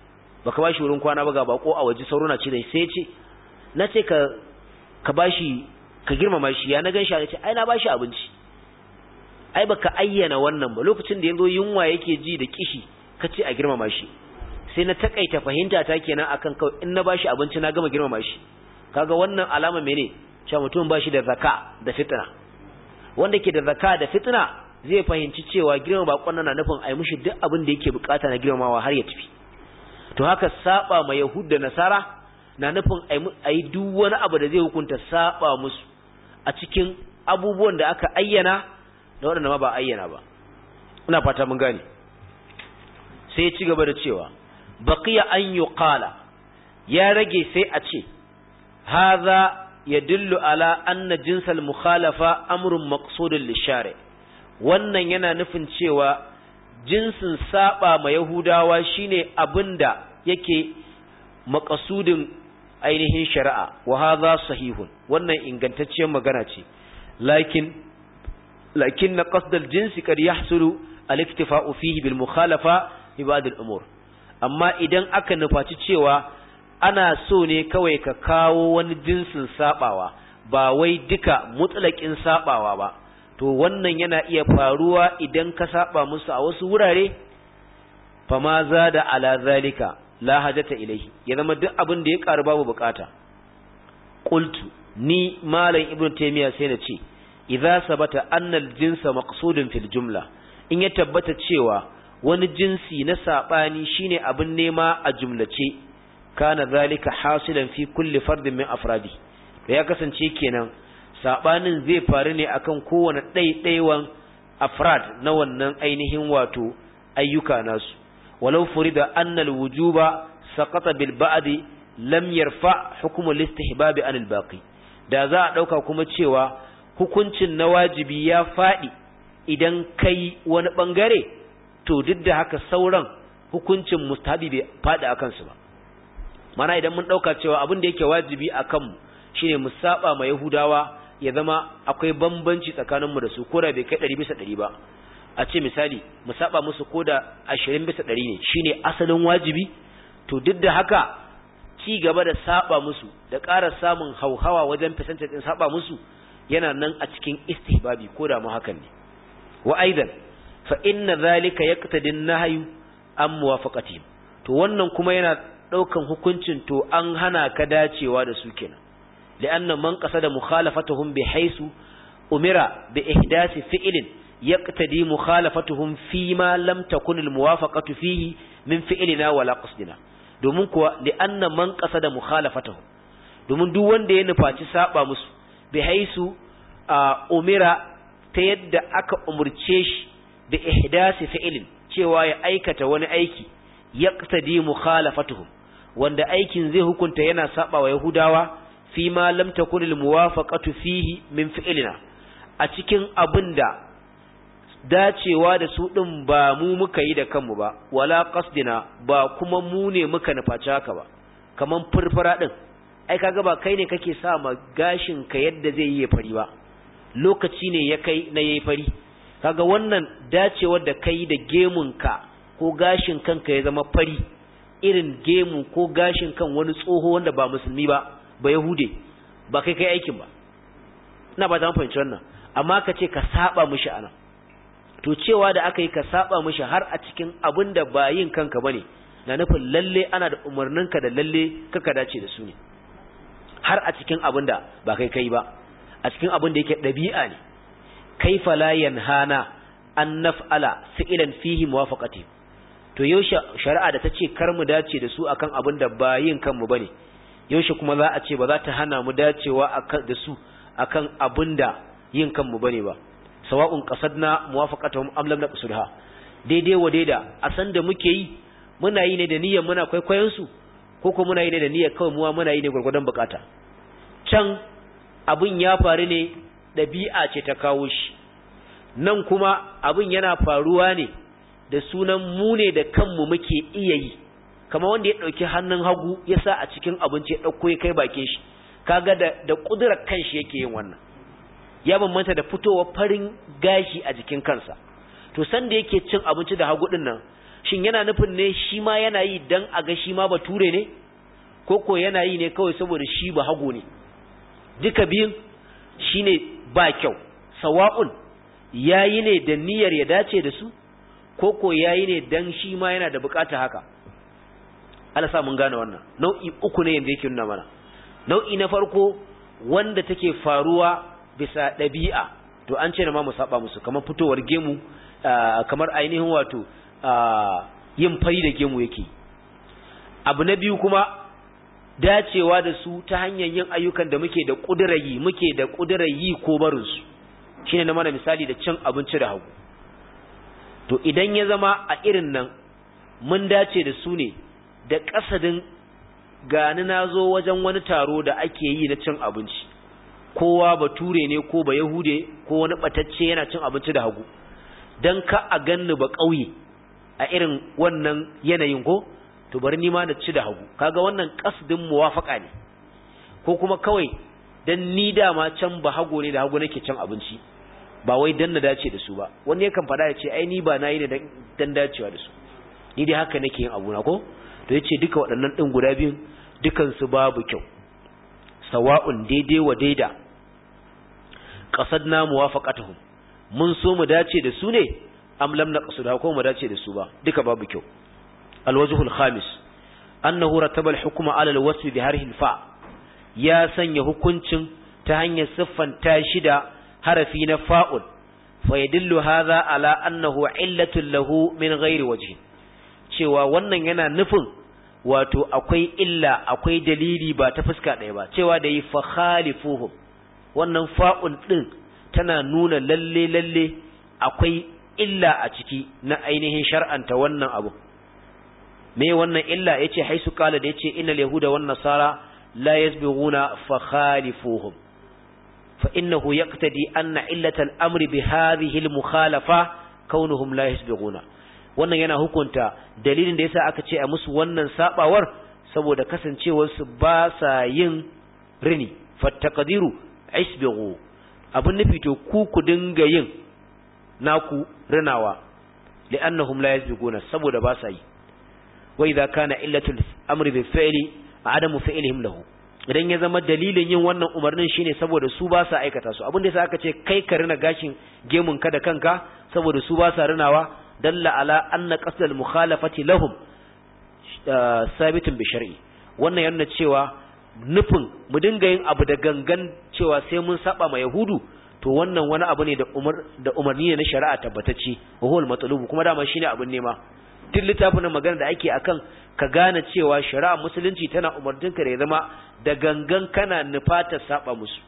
baka bashi wurin kwana ba ga bako a waje sauro na ce da sai ce na ce ka bashi ka girmama shi ya na ganshi ya ce ai na bashi abinci ai baka ayyana wannan ba lokacin da yazo yunwa yake ji da kishi kace a girmama shi sai na takaita fahimta ta kenan akan kawai in na bashi abinci na gama girmama shi kaga wannan alama mene cewa mutum bashi da zaka da fitna wanda ke da zaka da fitna zai fahimci cewa girmama bakon nan na nufin ai mushi duk abin da yake bukata na girmamawa har ya tafi to haka saba ma yahud da nasara na nufin ai duk wani abu da zai hukunta saba musu a cikin abubuwan da aka ayyana da waɗanda ma ba ayyana ba ina fata mun gane sai ya ci gaba da cewa baqiya an yuqala ya rage sai a ce hadha yadullu ala anna jinsal mukhalafa amrun maqsudun lishari wannan yana nufin cewa jinsin saba ma yahudawa shine abinda yake maqsudin ainihin shari'a wa hadha sahihun wannan ingantacciyar magana ce lakin qasdal jinsi kad yahsulu al-iktifa'u fihi bil mukhalafa fi ba'd al-umur amma idan aka nufaci cewa ana so ne kawai ka kawo wani jinsin sabawa ba wai duka mutlaqin sabawa ba to wannan yana iya faruwa idan ka saba musu a wasu wurare fama zada ala zalika la hajata ilaihi ya zama duk abin da ya karu babu bukata qultu ni malam ibnu taymiya sai na ce idza sabata anna al-jinsa maqsudun fil jumla in ya tabbata cewa wani jinsi na sabani shine abin nema a jumlace kana zalika hasilan fi kulli fardin min afradi da ya kasance kenan sabanin zai faru ne akan kowane ɗaiɗaiwan afrad na wannan ainihin wato ayyuka nasu walau furida anna al-wujuba saqata bil ba'di lam yarfa hukm al-istihbab an al-baqi da za a dauka kuma cewa hukuncin na wajibi ya fadi idan kai wani bangare to duk da haka sauran hukuncin mustahabi bai fadi akan su ba mana idan mun dauka cewa abin da yake wajibi akan mu shine mu saba ma yahudawa ya zama akwai bambanci tsakanin mu da su ko da bai kai 100% ba a ce misali mu saba musu ko da 20% ne shine asalin wajibi to duk da haka ci gaba da saba musu da ƙara samun hauhawa wajen percentage din saba musu yana nan a cikin istihbabi ko da mu hakan ne wa aidan fa inna zalika yaqtadi an-nahyu an muwafaqatihim to wannan kuma yana daukan hukuncin to an hana ka dacewa da su kenan li'anna man qasada mukhalafatuhum bihaythu umira bi ihdasi fi'lin yaqtadi mukhalafatuhum fima lam takun al-muwafaqatu fihi min fi'lina wala qasdina domin kuwa li'anna man qasada mukhalafatuhum domin duk wanda ya nufaci saba musu bihaythu umira ta yadda aka umurce shi bi ihdasi fi'lin cewa ya aikata wani aiki yaqtadi mukhalafatuhum wanda aikin zai hukunta yana saba wa yahudawa fi ma lam takun al muwafaqatu fihi min fi'lina a cikin abinda dacewa da su din ba mu muka yi da kanmu ba wala qasdina ba kuma mu ne muka nufaci haka ba kaman furfura din ai kaga ba kai ne kake sa ma gashin ka yadda zai yi fari ba lokaci ne ya kai na yayi fari kaga wannan dacewar da kai da gemun ka ko gashin kanka ya zama fari irin gemu ko gashin kan wani tsoho wanda ba musulmi ba yahude ba kai aikin ba ina ba ta fahimci wannan amma ka ce ka saba mishi anan to cewa da aka yi ka saba mishi har a cikin abin da ba yin kanka bane na nufin lalle ana da umarninka da lalle kaka dace da su ne har a cikin abin da ba kai ba a cikin abin da yake dabi'a ne kaifa la yanhana an naf'ala fi'lan fihi muwafaqati to yaushe shari'a da tace kar mu dace da su akan abin da ba yin kanmu bane yaushe kuma za a ce ba za ta hana mu dacewa akan da su akan abin da yin kanmu bane ba sawa'un qasadna muwafaqatuhum am lam naqsudha daidai wa daida a san da muke yi muna yi ne da niyyar muna kwaikwayon su ko kuma muna yi ne da niyyar kawai muwa muna yi ne gurgurdan bukata can abin ya faru ne dabi'a ce ta kawo shi nan kuma abin yana faruwa ne da sunan mu ne da kanmu muke iya yi kamar wanda ya dauki hannun hagu ya sa a cikin abinci ya dauko ya kai bakin shi kaga da kudurar kanshi yake yin wannan ya bambanta da fitowa farin gashi a jikin kansa to san da yake cin abinci da hagu din nan shin yana nufin ne shi ma yana yi dan a ga shi ma bature ne ko yana yi ne kawai saboda shi ba hago ne? Duka biyun shine ba kyau. Sawa'un yayi ne da niyyar ya dace da su ko yayi ne dan shi ma yana da bukata haka. Allah sa mun gane wannan. Nau'i uku ne yanda yake nuna mana. Nau'i na farko wanda take faruwa bisa ɗabi'a, to an ce na ma mu saba musu, kamar fitowar gemu, kamar ainihin wato yin fari da gemu yake. Abu na biyu kuma dacewa da su ta hanyar yin ayyukan da muke da ƙudurar yi ko barinsu, shine na mana misali da cin abinci da hagu. To idan ya zama a irin nan mun dace da su ne da kasadin gani na zo wajen wani taro da ake yi na cin abinci, kowa bature ne ko ba yahude ko wani batacce yana cin abinci da hagu, dan ka a ganni ba ƙauye a irin wannan yanayin ko, to bari ni ma na ci da hagu. Kaga wannan kasdin muwafaka ne. Ko kuma kawai dan ni dama can ba hago ne da hagu nake cin abinci, ba wai dan na dace da su ba. Wani yakan faɗa ya ce ai ni ba nayi ne dan dacewa da su, ni dai haka nake yin abuna ko. To yace duka waɗannan din guda biyun dukan su babu kyau. Sawa'un daidai wa daida, qasadna muwafaqatuhum, mun so mu dace da su ne, am lam naqsuda ko mu dace da su ba, duka babu kyau. الوجه الخامس أنه رتب الحكم على الوصف بحرف الفاء، يا سنيه hukuncin ta hanyar siffanta shi da harafi na fa'ul, fayadillu hadha ala annahu illatun lahu min ghairi wajhi, cewa wannan yana nufin wato akwai illa, akwai dalili ba ta fuska ɗaya ba, cewa da yi fa khalifuhum, wannan fa'ul din tana nuna lalle akwai illa a ciki na ainihin shar'anta wannan abu. Me wannan illa? Yace haisu kala da yace innal yahuda wan nasara la yasbighuna fa khalifuhum, fa innahu yaqtadi anna illata al-amri bi hadhihi al-mukhalafa kaunuhum la yasbighuna. Wannan yana hukunta dalilin da yasa aka ce a musu wannan sabawar saboda kasancewar su ba sa yin rini, fattaqdiru isbighu, abun nufi to ku dinga yin naku rinawa, li'annahum la yasbighuna, saboda ba sa yi. وإذا كان إلة الأمر بالفعل عدم فعلهم له, idan ya zama dalilin yin wannan umarnin shine saboda su ba sa aikata su, abin da yasa aka ce kai ka rina gashin gemun ka da kanka saboda su ba sa rinawa, dalla ala anna qasd al mukhalafati lahum sabitun bi shar'i. Wannan yana cewa nufin mu dinga yin abu da gangan cewa sai mun saba ma yahudu, to wannan wani abu ne da umarni ne na shari'a tabbatacce, wa huwa al matlub, kuma dama shine abin nema. Duk littafin magana da ake akan ka gane cewa shari'a musulunci tana umarninka da ya zama da gangan kana nufata saba musu.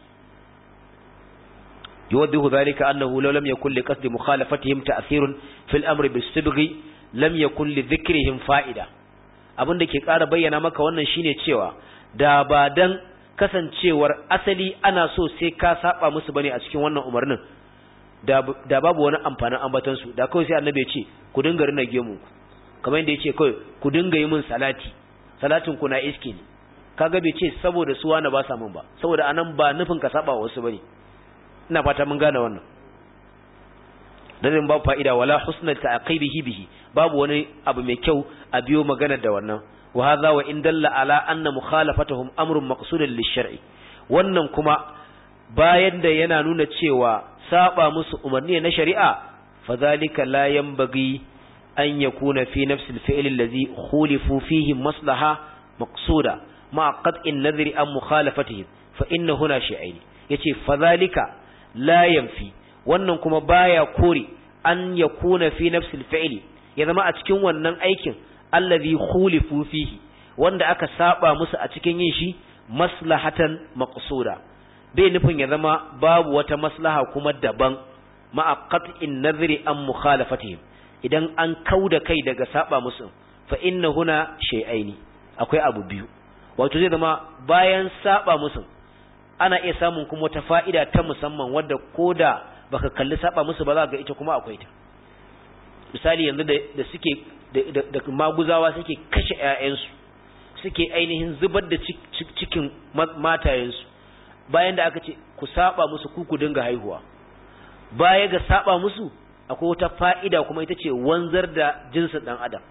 yuwaddihu dhalika annahu law lam yakul li qasdi mukhalafatihim ta'thirun fil amri bis-sibghi lam yakul li dhikrihim fa'ida. Abinda ke ƙara bayyana maka wannan shine cewa da ba dan kasancewar asali ana so sai ka saba musu bane a cikin wannan umarnin, da babu wani amfanin ambatan su, da kawai sai annabi ya ce ku dinga rina gemu, kamar yadda yace kai ku dinga yi min salatin ku na iski ne. Kaga bai ce saboda su wani ba sa min ba, saboda anan ba nufin ka saba wasu bane. Ina fata mun gane wannan. Dan babu fa'ida wala husnal ta'qibihi bihi, babu wani abu mai kyau a biyo magana da wannan. Wa hadha wa in dalla ala anna mukhalafatuhum amrun maqsudun lish-shar'i, wannan kuma bayan da yana nuna cewa saba musu umarni na shari'a, fa zalika la yanbaghi an yakuna fi nafsi al-fi'l alladhi khulifu fihi maslaha maqsuda ma qat'in nadhri an mukhalafatihim, fa inna huna shay'ain. Yace fa zalika la yanfi, wannan kuma baya kore an yakuna fi nafsi al-fi'l, ya zama a cikin wannan aikin alladhi khulifu fihi, wanda aka saba musu a cikin yin shi, maslahatan maqsuda, bai nufin ya zama babu wata maslaha kuma daban ma qat'in nadhri an mukhalafatihim, idan an kauda kai daga saba musu, fa inna huna shay'aini, akwai abu biyu. Wato zai zama bayan saba musu ana iya samun kuma wata fa'ida ta musamman wadda koda baka kalli saba musu ba za ga ita kuma akwai ta. Misali yanzu da suke da maguzawa suke kashe ƴaƴansu, suke ainihin zubar da cikin matayensu, bayan da aka ce ku saba musu ku dinga haihuwa, baya ga saba musu akwai wata fa'ida kuma ita ce wanzar da jinsin dan adam,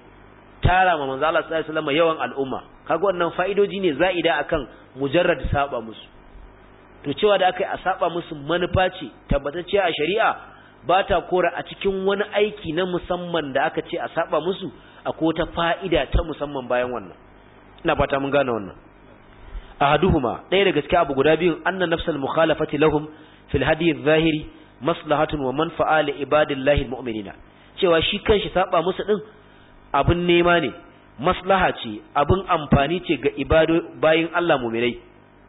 tara ma manzo Allah sallallahu alaihi wasallam yawan al'umma. Kaga wannan fa'idoji ne za'ida akan mujarrad saba musu. To cewa da akai a saba musu manufa ce tabbatacce a shari'a, ba ta kora a cikin wani aiki na musamman da aka ce a saba musu akwai wata fa'ida ta musamman bayan wannan. Ina fata mun gane wannan. Ahaduhuma, ɗaya daga cikin abu guda biyun, anna nafsal mukhalafati lahum fil hadi adh-dhahiri maslahatun wa manfa'a li ibadillahi almu'minina. Cewa shi kanshi saba musu din abin nema ne, maslaha ce, abin amfani ce ga bayin Allah mu'minai,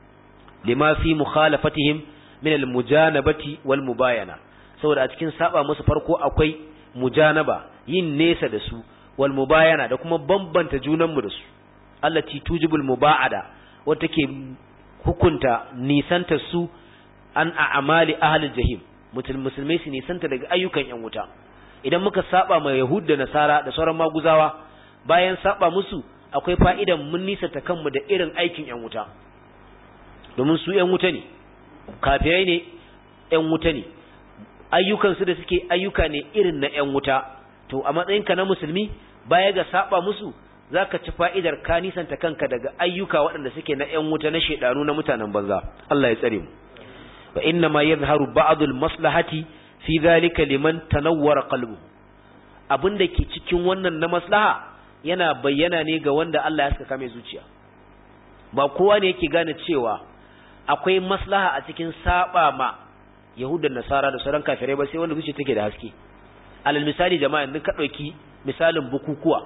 lima fi mukhalafatihim min almujanabati wal mubayana. Saboda a cikin saba musu farko akwai mujanaba, yin nesa da su, wal mubayana da kuma bambanta junanmu da su, allati tujibul muba'ada, wata ke hukunta nisanta su an a'amali ahlul jahim, musulmai su nisanta daga ayyukan yan wuta. Idan muka saba ma Yahud da Nasara da sauran maguzawa, bayan saba musu akwai fa'idan mun nisanta kanmu da irin aikin yan wuta, domin su yan wuta ne, kafirai ne, yan wuta ne, ayyukansu da suke ayyuka ne irin na yan wuta. To a matsayinka na musulmi, baya ga saba musu zaka ci fa'idar ka nisanta kanka daga ayyuka waɗanda suke na yan wuta, na shedanu, na mutanen banza. Allah ya tsare mu. wa inna ma yadhharu ba'd al-maslahati fi dhalika liman tanawwara qalbuhu. Abinda ke cikin wannan na maslaha yana bayyana ne ga wanda Allah ya saka mai zuciya. Ba kowa ne yake gane cewa akwai maslaha a cikin saba ma Yahudan Nasara da sauran kafirai ba, sai wanda zuciya take da haske. Alal misali jama'a, yanzu ka dauki misalin bukukuwa.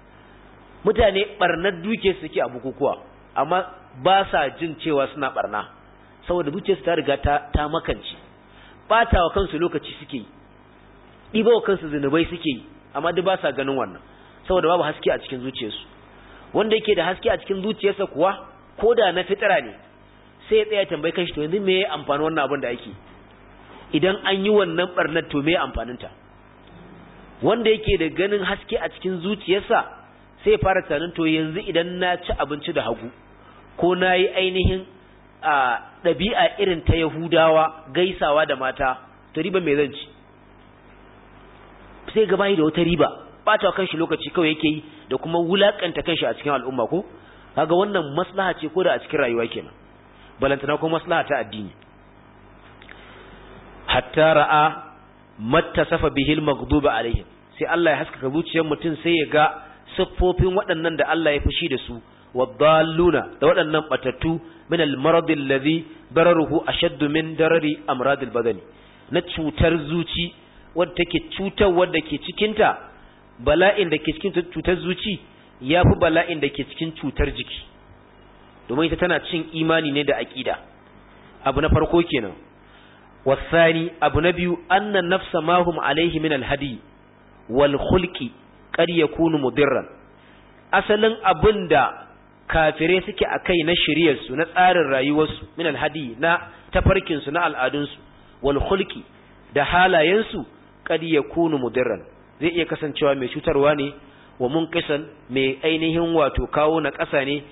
Mutane barnar duke suke a bukukuwa, amma ba sa jin cewa suna barna, saboda zuciyarsu ta riga ta makance. Batawa kansu lokaci suke yi, ɗibawa kansu zinubai suke yi, amma duk ba sa ganin wannan, saboda babu haske a cikin zuciyarsu. Wanda yake da haske a cikin zuciyarsa kuwa, ko da na fitira ne, sai ya tsaya tambayi kanshi, to yanzu me ya amfani wannan abin da ake? Idan an yi wannan barnar, to me ya amfaninta? Wanda yake da ganin haske a cikin zuciyarsa, sai fara tunanin, to yanzu idan na ci abinci da hagu, ko na yi ainihin ɗabi'a irin ta Yahudawa, gaisawa da mata, to riba me zan ci? Sai gaba da wata riba, ɓata kanshi lokaci kawai yake yi, da kuma wulakanta kanshi a cikin al'umma. Ko kaga wannan maslaha ce ko da a cikin rayuwa kenan, balantana ko maslaha ta addini. Hatta ra'a mattasafa bihil maghdubi alaihim, sai Allah ya haskaka zuciyar mutum, sai ya ga siffofin waɗannan da Allah ya fushi da su, waddalluna, da waɗannan batattu, min al-marad alladhi dararuhu ashaddu min darari amrad al-badani, na cutar zuci wadda take cutar wadda ke cikin ta, bala'in da ke cikin cutar zuci yafi bala'in da ke cikin cutar jiki, domin ita tana cin imani ne da aqida. Abu na farko kenan. wasani, abu na biyu, anna nafsa ma hum alaihi min al-hadi wal khulqi qad yakunu mudirran. Asalin abinda kafire suke akai na shiriyar su, na tsarin rayuwar su, min al-hadi, na tafarkin su, na al'adun su, wal khulqi, da halayen su, qad yakunu mudirran, zai iya kasancewa mai cutarwa ne, wa munqisan, mai ainihin wato kawo na ƙasa ne,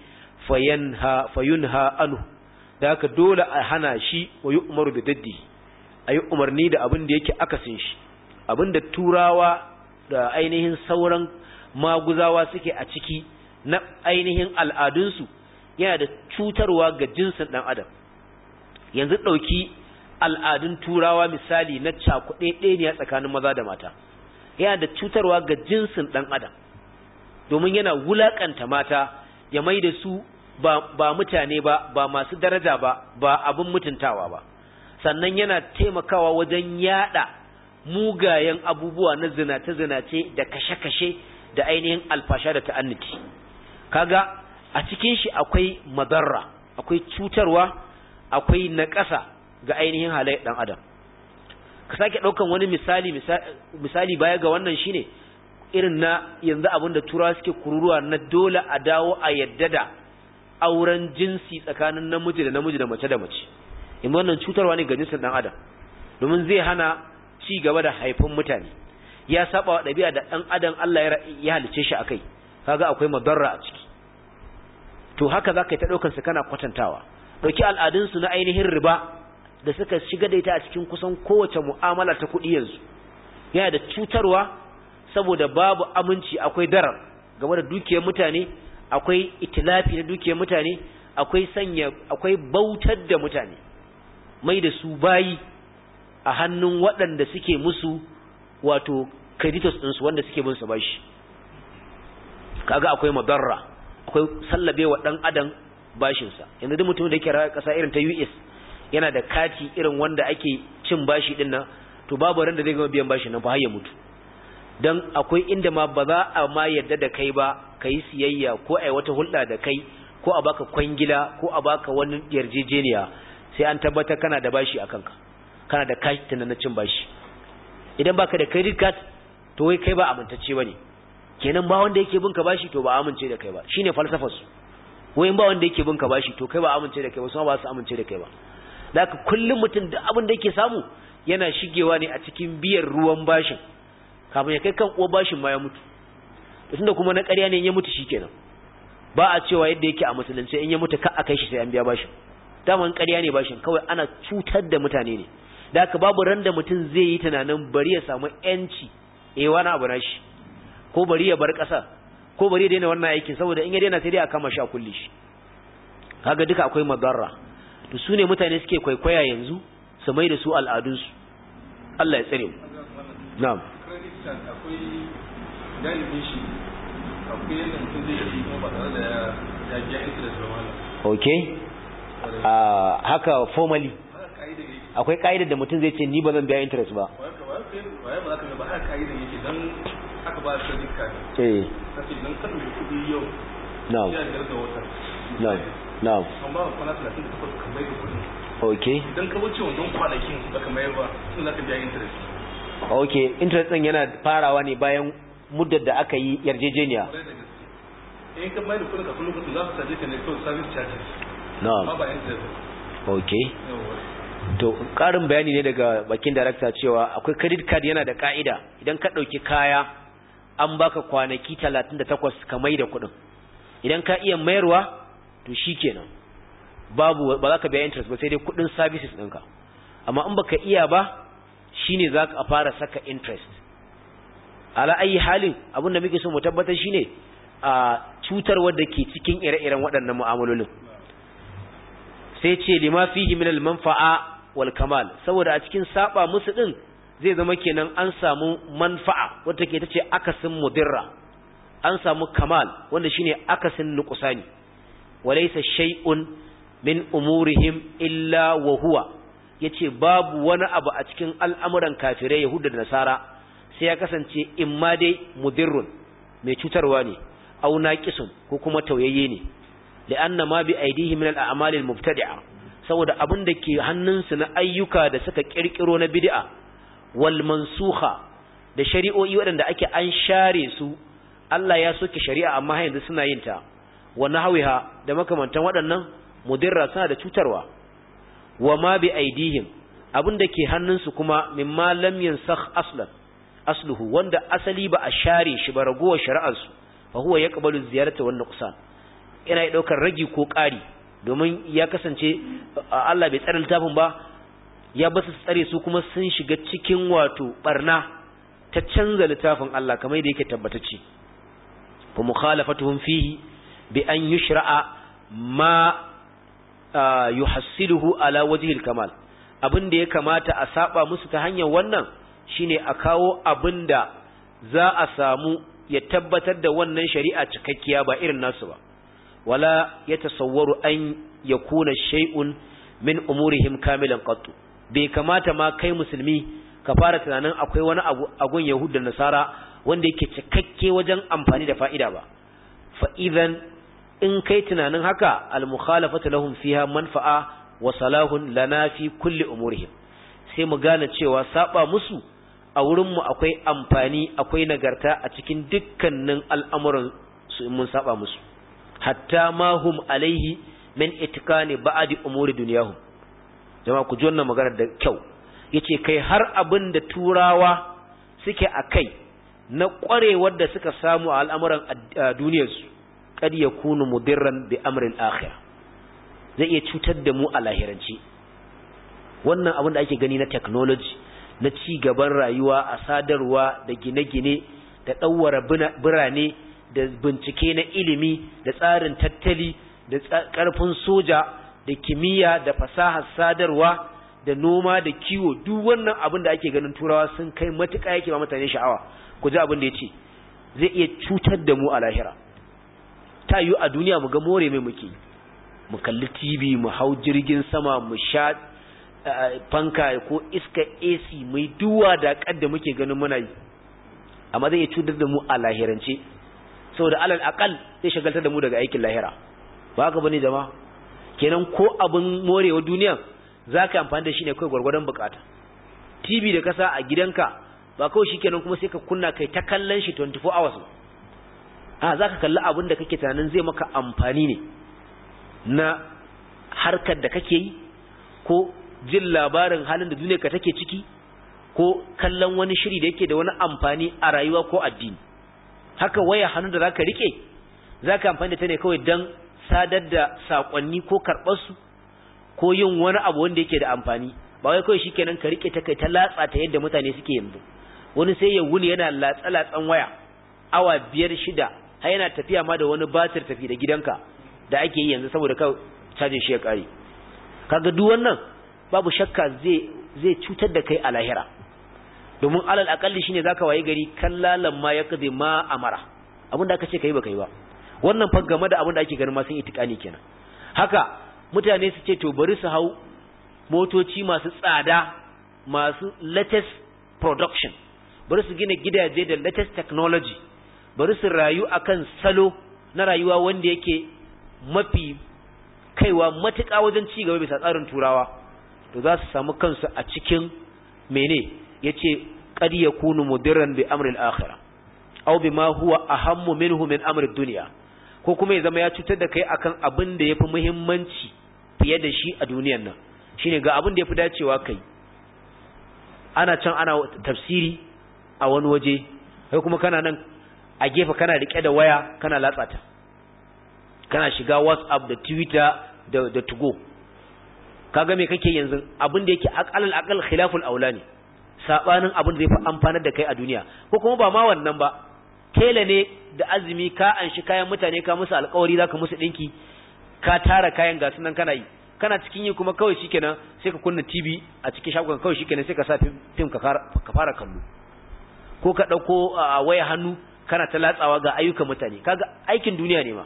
fayunha anhu, da haka dole a hana shi, wa yu'maru bi daddi, ayi umarni da abin da yake akasin shi, abin da turawa da ainihin sauran maguzawa suke a ciki na ainihin al'adunsu yana da cutarwa ga jinsin ɗan adam. Yanzu ɗauki al'adun turawa misali na cakuɗeɗeniya tsakanin maza da mata, yana da cutarwa ga jinsin ɗan adam, domin yana wulaƙanta mata, ya mai da su ba mutane ba, ba masu daraja ba, ba abin mutuntawa ba. Sannan yana taimakawa wajen yada mugayen abubuwa na zinace-zinace da kashe-kashe da ainihin alfasha da ta'anniti. Kaga a cikin shi akwai madarra, akwai cutarwa, akwai naƙasa ga ainihin halayyar ɗan adam. Ka sake ɗaukan wani misali baya ga wannan shine irin na yanzu abin da turawa suke kururuwa na dole a dawo a yadda da auren jinsi tsakanin namiji da namiji da mace da mace. In wannan cutarwa ne ga jinsin dan adam, domin zai hana ci gaba da haifin mutane, ya saba wa ɗabi'a da dan adam Allah ya halice shi akai. Kaga akwai madarra a ciki. To haka zaka yi ta daukar su kana kwatantawa. Dauki al'adun su na ainihin riba da suka shiga da ita a cikin kusan kowace mu'amala ta kuɗi yanzu. yana da cutarwa saboda babu aminci, akwai darar game da dukiyar mutane, akwai itilafi na dukiyar mutane, akwai bautar da mutane, mai da su bayi a hannun waɗanda suke musu wato creditors ɗinsu wanda suke bin su bashi. Kaga akwai madarra, akwai sallabe wa ɗan adam bashinsa. Yanzu duk mutum da yake rayuwa ƙasa irin ta US yana da kati irin wanda ake cin bashi ɗin nan, to babu ran da zai gama biyan bashin nan fa har ya mutu. Dan akwai inda ma ba za a ma yarda da kai ba, kai siyayya ko ai wata hulɗa da kai ko a baka kwangila ko a baka wani yarjejeniya sai an tabbatar kana da bashi a kanka, kana da cash tana na cin bashi. Idan baka da credit card to wai kai ba amintacce bane, kenan ba wanda yake binka bashi to ba amince da kai ba, shine falsafar su. Wai ba wanda yake binka bashi to kai ba amince da kai ba, su ba su amince da kai ba. Da haka kullum mutum da abin da yake samu yana shigewa ne a cikin biyar ruwan bashin kafin ya kai kan uwa bashin ma ya mutu. Tunda kuma na ƙarya ne in ya mutu shikenan, ba a cewa yadda yake a musulunci in ya mutu ka a kai shi sai an biya bashin. Daman ƙarya ne bashin, kawai ana cutar da mutane ne. Da haka babu ran da mutum zai yi tunanin bari ya samu yanci wani abu na shi, ko bari ya bar ƙasa, ko bari ya daina wannan aikin, saboda in ya daina sai dai a kama shi a kulle shi. Kaga duka akwai madarra. To su ne mutane suke kwaikwaya yanzu su mai da su al'adunsu. Allah ya tsare mu. Na'am. Akwai galibin shi akwai yadda mutum zai yi kuma ba tare da ya biya interest ba wala. Okay. Haka formally akwai ka'idar da mutum zai ce ni ba zan biya interest ba. Waye ba za ka ga ba haka ka'idar yake dan aka ba credit card. Eh. Kace dan ka dauki kuɗi yau. Na'am. Ya ga da wata. Na'am. Na'am. Amma ba kwana 38 ka mai da kuɗi. Okay. Idan ka wuce wannan kwanakin da ka mayar ba, sun za ka biya interest. Okay, interest din yana farawa ne bayan muddar da aka yi yarjejeniya. In ka mai da kuɗin ka kullum za su saje ka ne kawai service charges. Na'am. Amma ba interest. Okay. To ƙarin bayani ne daga bakin director cewa akwai credit card yana da ka'ida. Idan ka ɗauki kaya an baka kwanaki 38 ka mai da kuɗin. Idan ka iya mayarwa to shikenan. Ba za ka biya interest ba sai dai kuɗin services ɗinka. Amma in baka iya ba shine za ka fara saka interest. Ala ayi halin abin da muke so mu tabbatar shine a cutarwar da ke cikin ire-iren waɗannan mu'amalolin. Sai ce lima fihi min al-manfa'a wal kamal, saboda a cikin saba musu din zai zama kenan an samu manfa'a wanda ke tace akasin mudirra, an samu kamal wanda shine akasin nuqsani. Walaysa shay'un min umurihim illa wa huwa, yace babu wani abu a cikin al'amuran kafirai yahuda da nasara sai ya kasance imma dai mudirrun mai cutarwa ne, aw naqisun ko kuma tauyayye ne. li'anna ma bi aidihim min al-a'mal al-mubtadi'a, saboda abin da ke hannunsu na ayyuka da suka kirkiro na bid'a wal mansukha da shari'o'i waɗanda ake an share su, Allah ya soke shari'a amma har yanzu suna yin ta, wa nahwiha da makamantan waɗannan mudirra suna da cutarwa. Wa ma bi aidihim, abin da ke hannunsu kuma mimma lam yansakh asluhu, wanda asali ba a share shi ba, ragowar shari'ar su, fa huwa yaqbalu ziyarata wan nuqsan, yana yi ɗaukar ragi ko ƙari, domin ya kasance Allah bai tsare littafin ba, ya basu tsare su kuma sun shiga cikin wato barna ta canza littafin Allah kamar yadda yake tabbatacce. fa mukhalafatuhum fihi bi an yushra'a ma yuhassiluhu ala wajhi al-kamal, abinda ya kamata a saba musu ta hanyar wannan shine a kawo abinda za a samu ya tabbatar da wannan shari'a cikakkiya ba irin nasu ba. wala yatasawwaru an yakuna shay'un min umurihim kamilan qattu, bai kamata ma kai musulmi ka fara tunanin akwai wani abu a gun yahud da nasara wanda yake cikakke wajen amfani da fa'ida ba. fa idan in kai tunanin haka, al mukhalafatu lahum fiha manfa'a wa salahun lana fi kulli umurihim, sai mu gane cewa saba musu a wurin mu akwai amfani, akwai nagarta a cikin dukkanin al'amuran su in mun saba musu, hatta ma hum alaihi min itikani ba'di umuri dunyahum. Jama'a ku ji wannan magana da kyau, yace kai har abin da turawa suke akai na kwarewar da suka samu a al'amuran duniyarsu, kad yakunu mudirran bi amril akhirah, zai iya cutar da mu a lahiranci. Wannan abin da ake gani na technology na ci gaban rayuwa a sadarwa da gine-gine da ɗauwara birane da bincike na ilimi da tsarin tattali da ƙarfin soja da kimiyya da fasahar sadarwa da noma da kiwo, duk wannan abin da ake ganin turawa sun kai matuƙa yake ba mutane sha'awa. Ku ji abin da ya ce zai iya cutar da mu a lahira. Ta yiwu a duniya mu ga more mai muke, mu kalli TV, mu hau jirgin sama, mu sha fanka ko iska AC, mai duwa da kadda muke ganin muna yi, amma zai iya cutar da mu a lahirance, saboda alal aqal zai shagaltar da mu daga aikin lahira. Ba haka bane jama'a? Kenan ko abin morewa duniya zaka amfani da shi ne kai gurgurdan bukata. TV da kasa a gidanka ba kawai shikenan kuma sai ka kunna kai ta kallon shi 24 hours ba. Zaka kalli abin da kake tunanin zai maka amfani ne na harkar da kake yi, ko jin labarin halin da duniyarka take ciki, ko kallon wani shiri da yake da wani amfani a rayuwa ko addini. Haka waya hannu da zaka rike, zaka amfani da ta ne kawai dan sadar da sakonni ko karɓar su ko yin wani abu wanda yake da amfani. Ba wai kawai shikenan ka rike ta kai ta latsa ta yadda mutane suke yanzu. Wani sai ya wuni yana latsa-latsan waya awa 5-6 har yana tafiya ma da wani batir tafi da gidanka da ake yi yanzu saboda ka cajin shi ya kare. Kaga duk wannan babu shakka zai cutar da kai a lahira, domin alal akalli shine zaka waye gari kallalan ma yakzi ma amara, abinda aka ce kai ba kai ba. Wannan fa game da abinda ake ganin ma sun itikani kenan. Haka mutane su ce to bari su hau motoci masu tsada, masu latest production, bari su gina gidaje da latest technology, bari su rayu akan salo na rayuwa wanda yake mafi kaiwa matuƙa wajen ci gaba bisa tsarin turawa, to za su samu kansu a cikin mene yace qad yakunu mudirran bi amri al-akhirah aw bima huwa ahammu minhu min amri ad-dunya, ko kuma ya zama ya cutar da kai akan abin da yafi muhimmanci fiye da shi a duniyar nan. Shine ga abin da yafi dacewa kai, ana can ana tafsiri a wani waje, kai kuma kana nan a gefe kana rike da waya kana latsata, kana shiga WhatsApp da Twitter da Tugo. Kaga me kake yanzu? Abin da yake alal aqal khilaful aula ne, sabanin abin da zai fi amfanar da kai a duniya. Ko kuma ba ma wannan ba, tela ne da azumi ka anshi kayan mutane ka musu alƙawari zaka musu dinki, ka tara kayan ga sunan kana yi, kana cikin yi kuma kawai shikenan sai ka kunna TV a cikin shagon, kawai shikenan sai ka sa film ka fara kallo, ko ka dauko waya hannu kana ta latsawa ga ayyukan mutane. Kaga aikin duniya ne ma,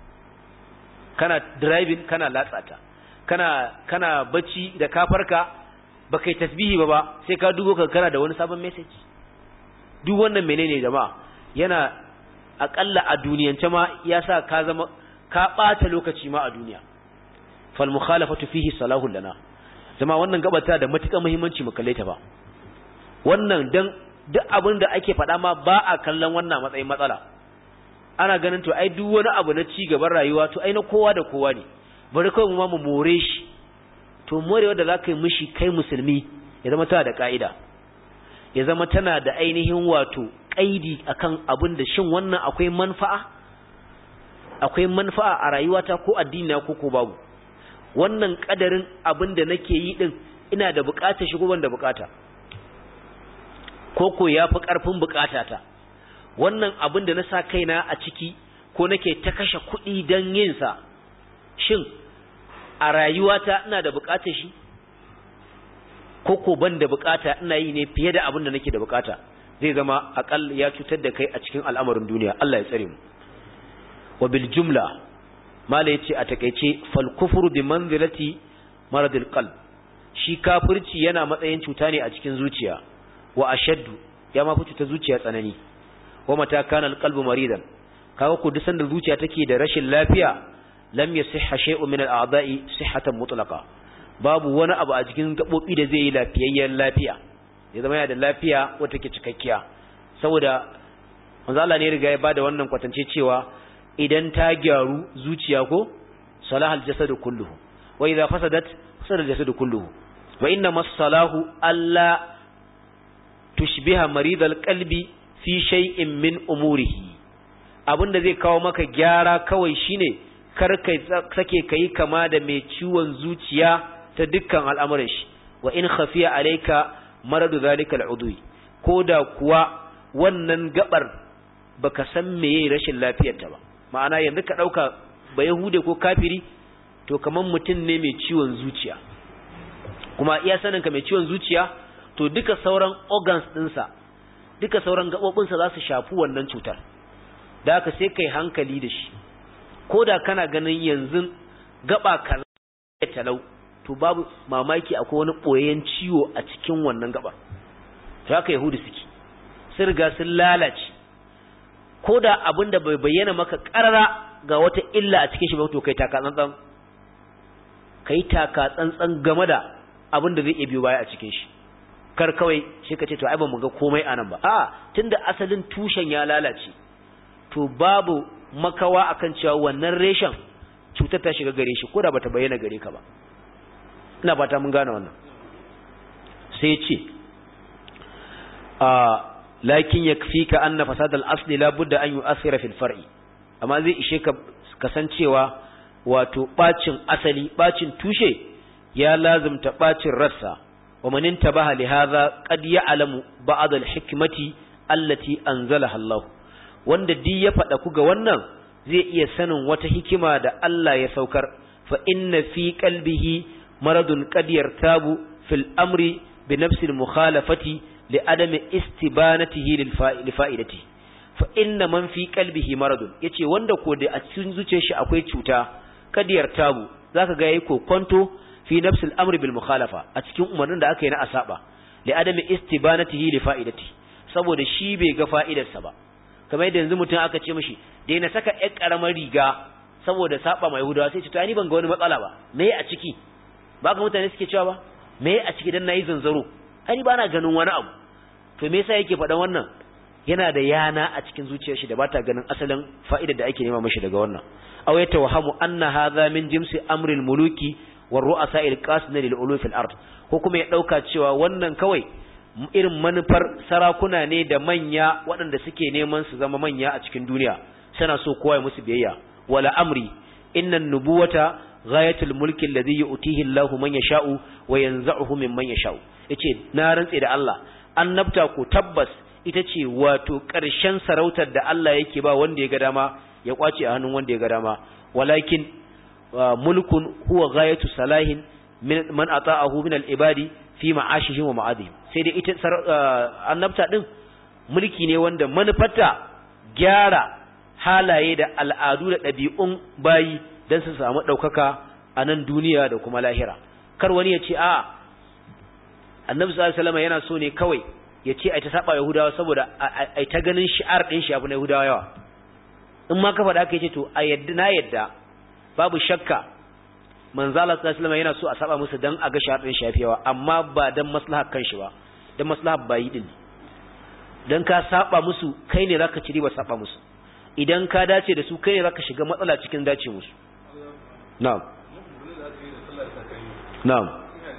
kana driving kana latsata, kana bacci da kafarka ba kai tasbihi ba sai ka dubo ka kana da wani sabon message. Duk wannan menene jama'a? Yana akalla a duniyance ma yasa ka zama ka bata lokaci ma a duniya. Fal mukhalafatu fihi salahu lana. Jama'a wannan gabata da matukar muhimmanci mu kalle ta ba. Wannan dan duk abin da ake faɗa ma ba a kallon wannan matsayin matsala. Ana ganin to ai duk wani abu na ci gaban rayuwa to ai na kowa da kowa ne, bari kawai mu ma mu more shi. To morewa da zaka yi mishi kai musulmi ya zama tana da ka'ida, ya zama tana da ainihin wato kaidi akan abin da shin wannan akwai manfa'a a rayuwata ko addini na ko babu. Wannan kadarin abin da nake yi din ina da bukata shi ko ban da bukata, ko yafi karfin bukatata. Wannan abin da na sa kaina a ciki ko nake ta kashe kuɗi dan yin sa, shin a rayuwata ina da bukatar shi ko ban da bukata, ina yi ne fiye da abin da nake da bukata. Zai zama akal ya cutar da kai a cikin al'amarin duniya. Allah ya tsare mu. Wa bil jumla mala yace a takeice fal kufru bi manzilati maradil qalb, shi kafirci yana matsayin cuta ne a cikin zuciya. Wa ashaddu, ya ma fi cuta zuciya tsanani. Wa mata kana al qalbu maridan, kaga ku dusan da zuciya take da rashin lafiya, lam yasihha shay'un min al-a'da'i sihhatan mutlaqa, babu wani abu a cikin gabobi da zai yi lafiyayyen lafiya, ya zama yana da lafiya wata take cikakkiya. Saboda manzo Allah ne riga ya bada wannan kwatance cewa idan ta gyaru zuciya ko salahal jasadu kulluhu, wa idha fasadat fasada jasadu kulluhu, wa inna masalahu alla tushbiha maridal qalbi fi shay'in min umurihi. Abinda zai kawo maka gyara kawai shine kar kai sake kai kama da mai ciwon zuciya ta dukkan al'amuran shi. Wa in khafiya alayka maradu zalikal udwi ko da kuwa wannan gabar baka san meye rashin lafiyarta ba. Ma'ana yanzu ka dauka ba yahude ko kafiri to kaman mutum ne mai ciwon zuciya, kuma iya sanin ka mai ciwon zuciya to duka sauran organs dinsa, duka sauran gabobinsa za su shafi wannan cutar. Da haka sai kai hankali da shi, ko da kana ganin yanzu gaba kaza ya talau to babu mamaki akwai wani boyayyen ciwo a cikin wannan gaba. To haka yahudu suke, sun riga sun lalace, ko da abin da bai bayyana maka karara ga wata illa a cikin shi ba to kai taka tsantsan game da abin da zai iya biyo baya a cikin shi. Kar kawai shi ka ce to ai ba mu ga komai anan ba. Tunda asalin tushen ya lalace to babu makawa akan cewa wannan reshen cutar ta shiga gare shi ko da bata bayyana gare ka ba. Ina fata mun gane wannan. Sai ce lakin yakfika anna fasad al-asli la budda an yu'athira fil far'i, amma zai ishe ka kasancewa wato bacin asali, bacin tushe ya lazimta bacin rassa. wa man intabaha li hadha qad ya'lamu ba'd al-hikmati allati anzalaha Allah, wanda di ya fada ku ga wannan zai iya sanin wata hikima da Allah ya saukar. fa inna fi qalbihi maradun qad yartabu fil amri bi nafsi al-mukhalafati li adami istibanatihi li fa'idati. fa inna man fi qalbihi maradun, yace wanda ko da a cikin zuciyar shi akwai cuta, qad yartabu zaka ga yayi kokonto fi nafsi al-amri bil mukhalafa, a cikin umarnin da aka yi na asaba, li adami istibanatihi li fa'idati, saboda shi bai ga fa'idarsa ba. kamar yadda yanzu mutum aka ce mishi daina saka ƴar karamar riga saboda saba mai Yahudawa, sai ce to ni ban ga wani matsala ba, me a ciki? ba ga mutane suke cewa ba me a ciki dan nayi zanzaro, ai ba na ganin wani abu. to me yasa yake faɗan wannan? yana da yana a cikin zuciyar shi da bata ganin asalin fa'idar da ake nema mishi daga wannan. aw yatawahamu anna hadha min jimsi amril muluki war ru'asa'il qasidin lil ulufil ard, ko kuma ya dauka cewa wannan kawai irin manufar sarakuna ne da manya waɗanda suke neman su zama manya a cikin duniya, suna so kowa ya musu biyayya. wala amri innan nubuwata ghayatul mulki alladhi yu'tihi Allahu man yasha'u wa yanza'uhu mimman yasha'u. yace na rantse da Allah, annabta ko tabbas ita ce wato ƙarshen sarautar da Allah yake ba wanda ya ga dama ya kwace a hannun wanda ya ga dama. walakin mulkun huwa ghayatu salahin man ata'ahu min al-ibadi fi ma'ashihim wa ma'adihim. sai dai ita annabta din mulki ne wanda manufarta gyara halaye da al'adu da ɗabi'un bayi dan su samu ɗaukaka a nan duniya da kuma lahira. kar wani ya ce a annabi sallallahu alaihi wasallam yana so ne kawai ya ce ai ta saba Yahudawa saboda ai ta ganin shi'ar din shi abu na Yahudawa yawa. in ma ka faɗa ka yace to a yadda na yadda babu shakka manzo Allah sallallahu alaihi wasallam yana so a saba musu dan a ga shi'ar din shi yawa, amma ba dan maslahar kanshi ba, dan maslahar bayi din. dan ka saba musu kai ne zaka ci riba saba musu, idan ka dace da su kai ne zaka shiga matsala cikin dace musu. na'am na'am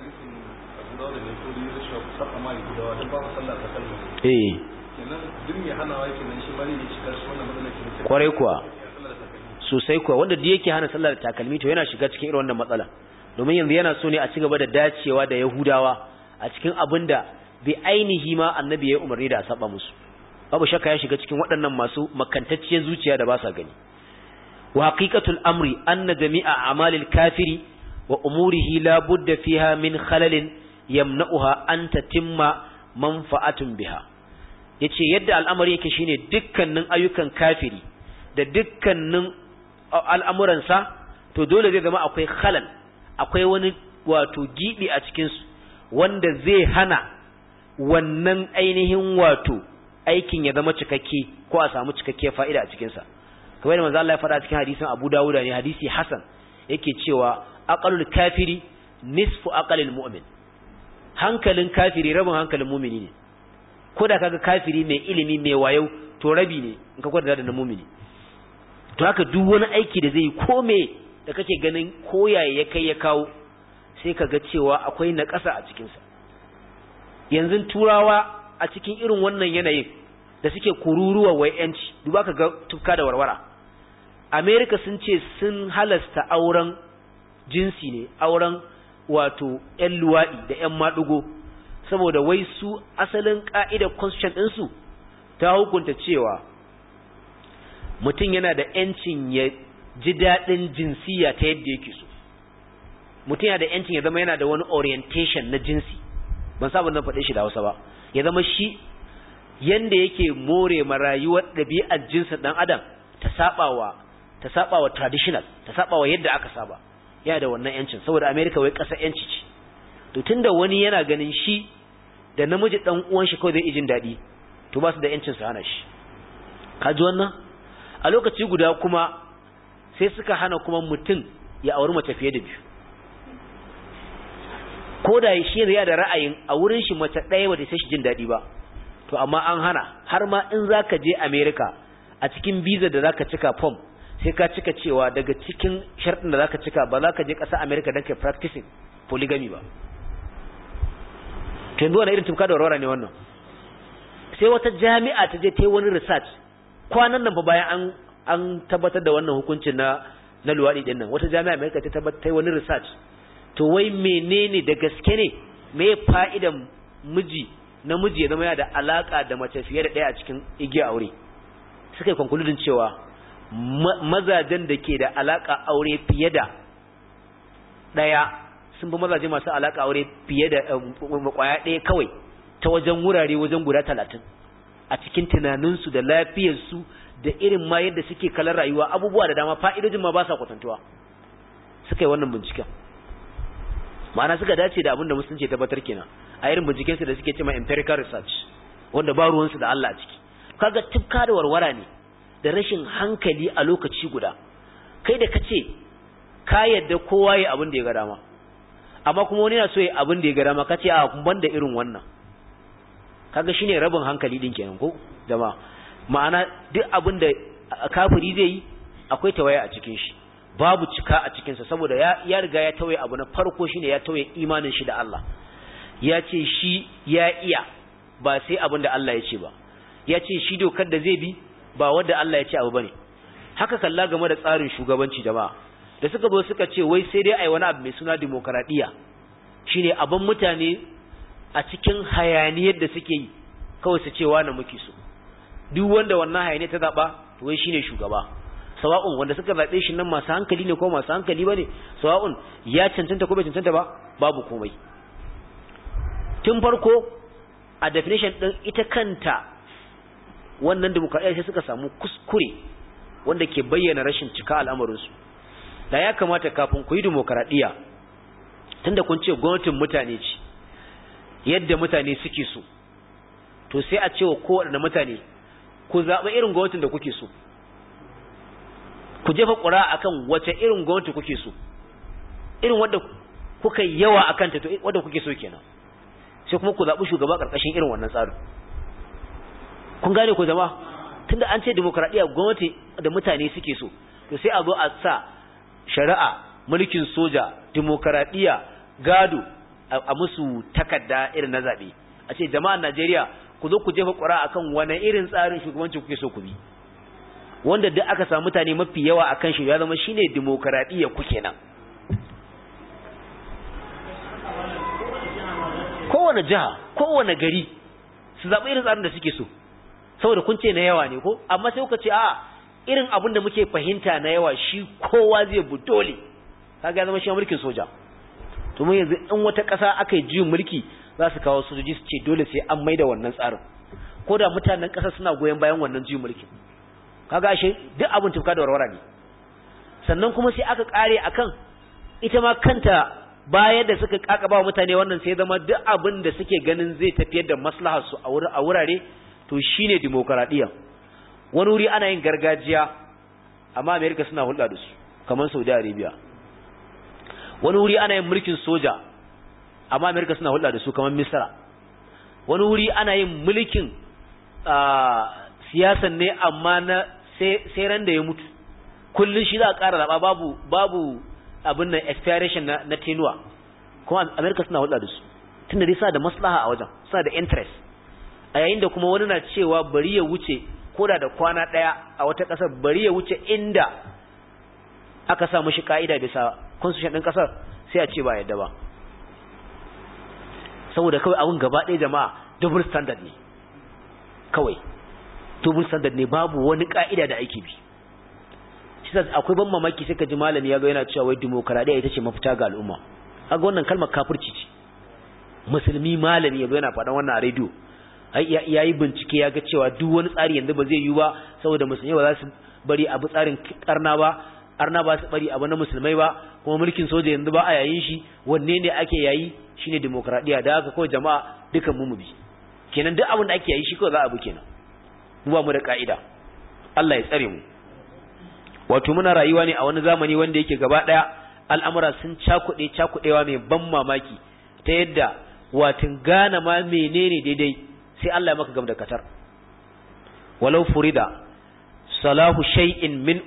kwarai kuwa sosai kuwa, wanda da yake hana sallar takalmi to yana shiga cikin irin wannan matsala, domin yanzu yana so ne a ci gaba da dacewa da Yahudawa a cikin abin da bi ainihi ma annabi ya yi umarni da a saba musu. babu shakka ya shiga cikin waɗannan masu makantacciyar zuciya da ba sa gani. wa haqiqatul amri anna jami'a a'malil kafiri wa umurihi la budda fiha min khalalin yamna'uha an tatimma manfa'atun biha. yace yadda al'amari yake shine dukkanin ayyukan kafiri da dukkanin al'amuransa to dole zai zama akwai khalal, akwai wani wato gibi a cikin su wanda zai hana wannan ainihin wato aikin ya zama cikakke ko a samu cikakkiyar fa'ida a cikin sa. kamar da manzo Allah ya faɗa cikin hadisin Abu Dawud ne, hadisi hasan, yake cewa aqalul kafiri nisfu aqalil mu'min. hankalin kafiri rabin hankalin mu'mini ne. ko da kaga kafiri mai ilimi mai wayo to rabi ne in ka kwada da na mu'mini. to haka duk wani aiki da zai yi ko me da kake ganin koyaye ya kai ya kawo sai kaga cewa akwai naƙasa a cikin sa. yanzu turawa a cikin irin wannan yanayin da suke kururuwa wai yanci, duba ka ga tufka da warwara. America sun ce sun halasta auren jinsi ne, auren wato ƴan luwaɗi da ƴan maɗugo, saboda wai su asalin ka'idar constitution ɗinsu ta hukunta cewa mutum yana da ‘yancin ya ji daɗin jinsiya ta yadda yake so, mutum yana da ‘yancin ya zama yana da wani orientation na jinsi, ban sabon nan faɗe shi da Hausa ba, ya zama shi yanda yake more ma rayuwar ɗabi'ar jinsin ɗan adam ta saɓawa traditional, ta saɓawa yadda aka saba, yana da wannan ‘yancin, saboda America wai ƙasa ‘yanci ce. To tunda wani yana ganin shi da namiji ɗan uwan shi kawai zai jin daɗi, to ba su da ‘yancin su hana shi. Ka ji wannan? A lokaci guda kuma sai suka hana kuma mutum ya auri mace fiye da biyu, ko da shi yana da ra'ayin a wurin shi mace ɗaya bata sai shi jin daɗi ba, to amma an hana. Har ma in zaka je America a cikin visa da zaka cika form sai ka cika cewa daga cikin sharɗin da zaka cika ba za ka je ƙasar America don kai practicing polygamy ba. To yanzu wani irin tumka da warwara ne wannan? Sai wata jami'a ta je ta yi wani research kwanan nan fa bayan an tabbatar da wannan hukuncin na luwaɗi ɗin nan, wata jami'a America ta tabbatar ta yi wani research. To wai menene da gaske ne, me fa'idan namiji ya zama yana da alaka da mace fiye da ɗaya a cikin igiya aure? Suka yi konkludin cewa mazajen da ke da alaka aure fiye da ɗaya sun fi mazaje masu alaka aure fiye da kwaya ɗaya kawai ta wajen wurare wajen guda 30 a cikin tunaninsu da lafiyarsu da irin ma yadda suke kallon rayuwa, abubuwa da dama fa'idojin ma ba sa kwatantuwa. Suka yi wannan binciken, ma'ana suka dace da abin da musulunci ya tabbatar kenan a irin bincikensu da suke cewa empirical research, wanda ba ruwansu da Allah a ciki. Kaga tufka da warwara ne da rashin hankali a lokaci guda. Kai da kace ka yadda kowa yayi abin da ya ga dama, amma kuma wani yana so yayi abin da ya ga dama, kace a kun banda irin wannan. Kaga shine rabin hankali din kenan ko jama'a? Ma'ana duk abin da kafiri zai yi akwai tawaya a cikin shi, babu cika a cikinsa, saboda ya riga ya tawaye abu na farko shine ya tawaye imanin shi da Allah. Ya ce shi ya iya ba sai abin da Allah ya ce ba, ya ce shi dokar da zai bi ba wanda Allah ya ce abu bane. Haka kalla game da tsarin shugabanci jama'a, da suka zo suka ce wai sai dai ai wani abu mai suna demokradiya, shine abin mutane a cikin hayaniyar da suke yi kawai su ce wani muke so, duk wanda wannan hayaniyar ta zaba to wai shine shugaba. Sawa'un wanda suka zabe shi nan masu hankali ne ko masu hankali bane, sawa'un ya cancanta ko bai cancanta ba, babu komai. Tun farko a definition din ita kanta wannan demokradiyya sai suka samu kuskure wanda ke bayyana rashin cika al'amarinsu. Da ya kamata kafin ku yi demokradiyya, tunda kun ce gwamnatin mutane ce, yadda mutane suke so, to sai a ce wa kowaɗanne mutane ku zaɓi irin gwamnatin da kuke so, ku jefa ƙura akan wace irin gwamnati kuke so, irin wadda kuka yawa akan ta, to wadda kuke so kenan, sai kuma ku zaɓi shugaba ƙarƙashin irin wannan tsarin. Kun gane ko jama'a? Tunda an ce demokradiyya gwamnati da mutane suke so, to sai a zo a sa shari'a, mulkin soja, demokradiyya, gado a musu takarda irin na zaɓe, a ce jama'an Najeriya ku zo ku jefa ƙura akan wani irin tsarin shugabanci kuke so ku bi, wanda duk aka samu mutane mafi yawa akan shi ya zama shine demokradiyya ku kenan. Kowane jiha, kowane gari su zaɓi irin tsarin da suke so, saboda kun ce na yawa ne ko, amma sai kuka ce a irin abin da muke fahimta na yawa shi kowa zai bu dole, kaga ya zama shi mulkin soja. To mun yanzu in wata ƙasa aka yi juyin mulki za su kawo sojoji su ce dole sai an maida wannan tsarin, ko da mutanen ƙasa suna goyon bayan wannan juyin mulki. Kaga shi duk abin tufka da warwara ne. Sannan kuma sai aka kare akan ita ma kanta bayan da suka kakaba mutane wannan, sai zama duk abin da suke ganin zai tafiyar da maslahar su a wurare to shine demokradiyya. Wani wuri ana yin gargajiya amma America suna hulɗa da su kamar Saudi Arabia. Wani wuri ana yin mulkin soja amma America suna hulɗa da su kamar Misra. Wani wuri ana yin mulkin siyasan ne amma na sai ran da ya mutu kullun shi za a ƙara zaba babu abin nan expiration na tenuwa, kuma America suna hulɗa da su tunda dai sa da maslaha a wajen, sa da interest. A yayin da kuma wani na cewa bari ya wuce koda da kwana ɗaya a wata ƙasar, bari ya wuce inda aka sa mashi ka'ida bisa constitution ɗin ƙasar, sai a ce ba yadda ba. saboda kawai abun gaba ɗaya jama'a double standard ne, kawai double standard ne, babu wani ka'ida da ake bi. Shi sa akwai ban mamaki sai ka ji malami ya zo yana cewa wai demokradiya ita ce mafita ga al'umma. Kaga wannan kalmar kafirci ce. Musulmi malami ya zo yana faɗan wannan a rediyo, ya yi bincike ya ga cewa duk wani tsari yanzu ba zai yi ba saboda musulmai ba za su bari abu tsarin arna ba su bari abu na musulmai ba, kuma mulkin soja yanzu ba a yayin shi, wanne ne ake yayi shine demokradiya, da haka kawai jama'a dukan mu bi kenan, duk abin da ake yayi shi kawai za a bi kenan, mu ba mu da ka'ida. Allah ya tsare mu. Wato muna rayuwa ne a wani zamani wanda yake gaba daya al'amura sun cakudewa mai ban mamaki ta yadda watin gane ma menene daidai sai Allah ya maka gam da katar. Walau furida salahu shay'in min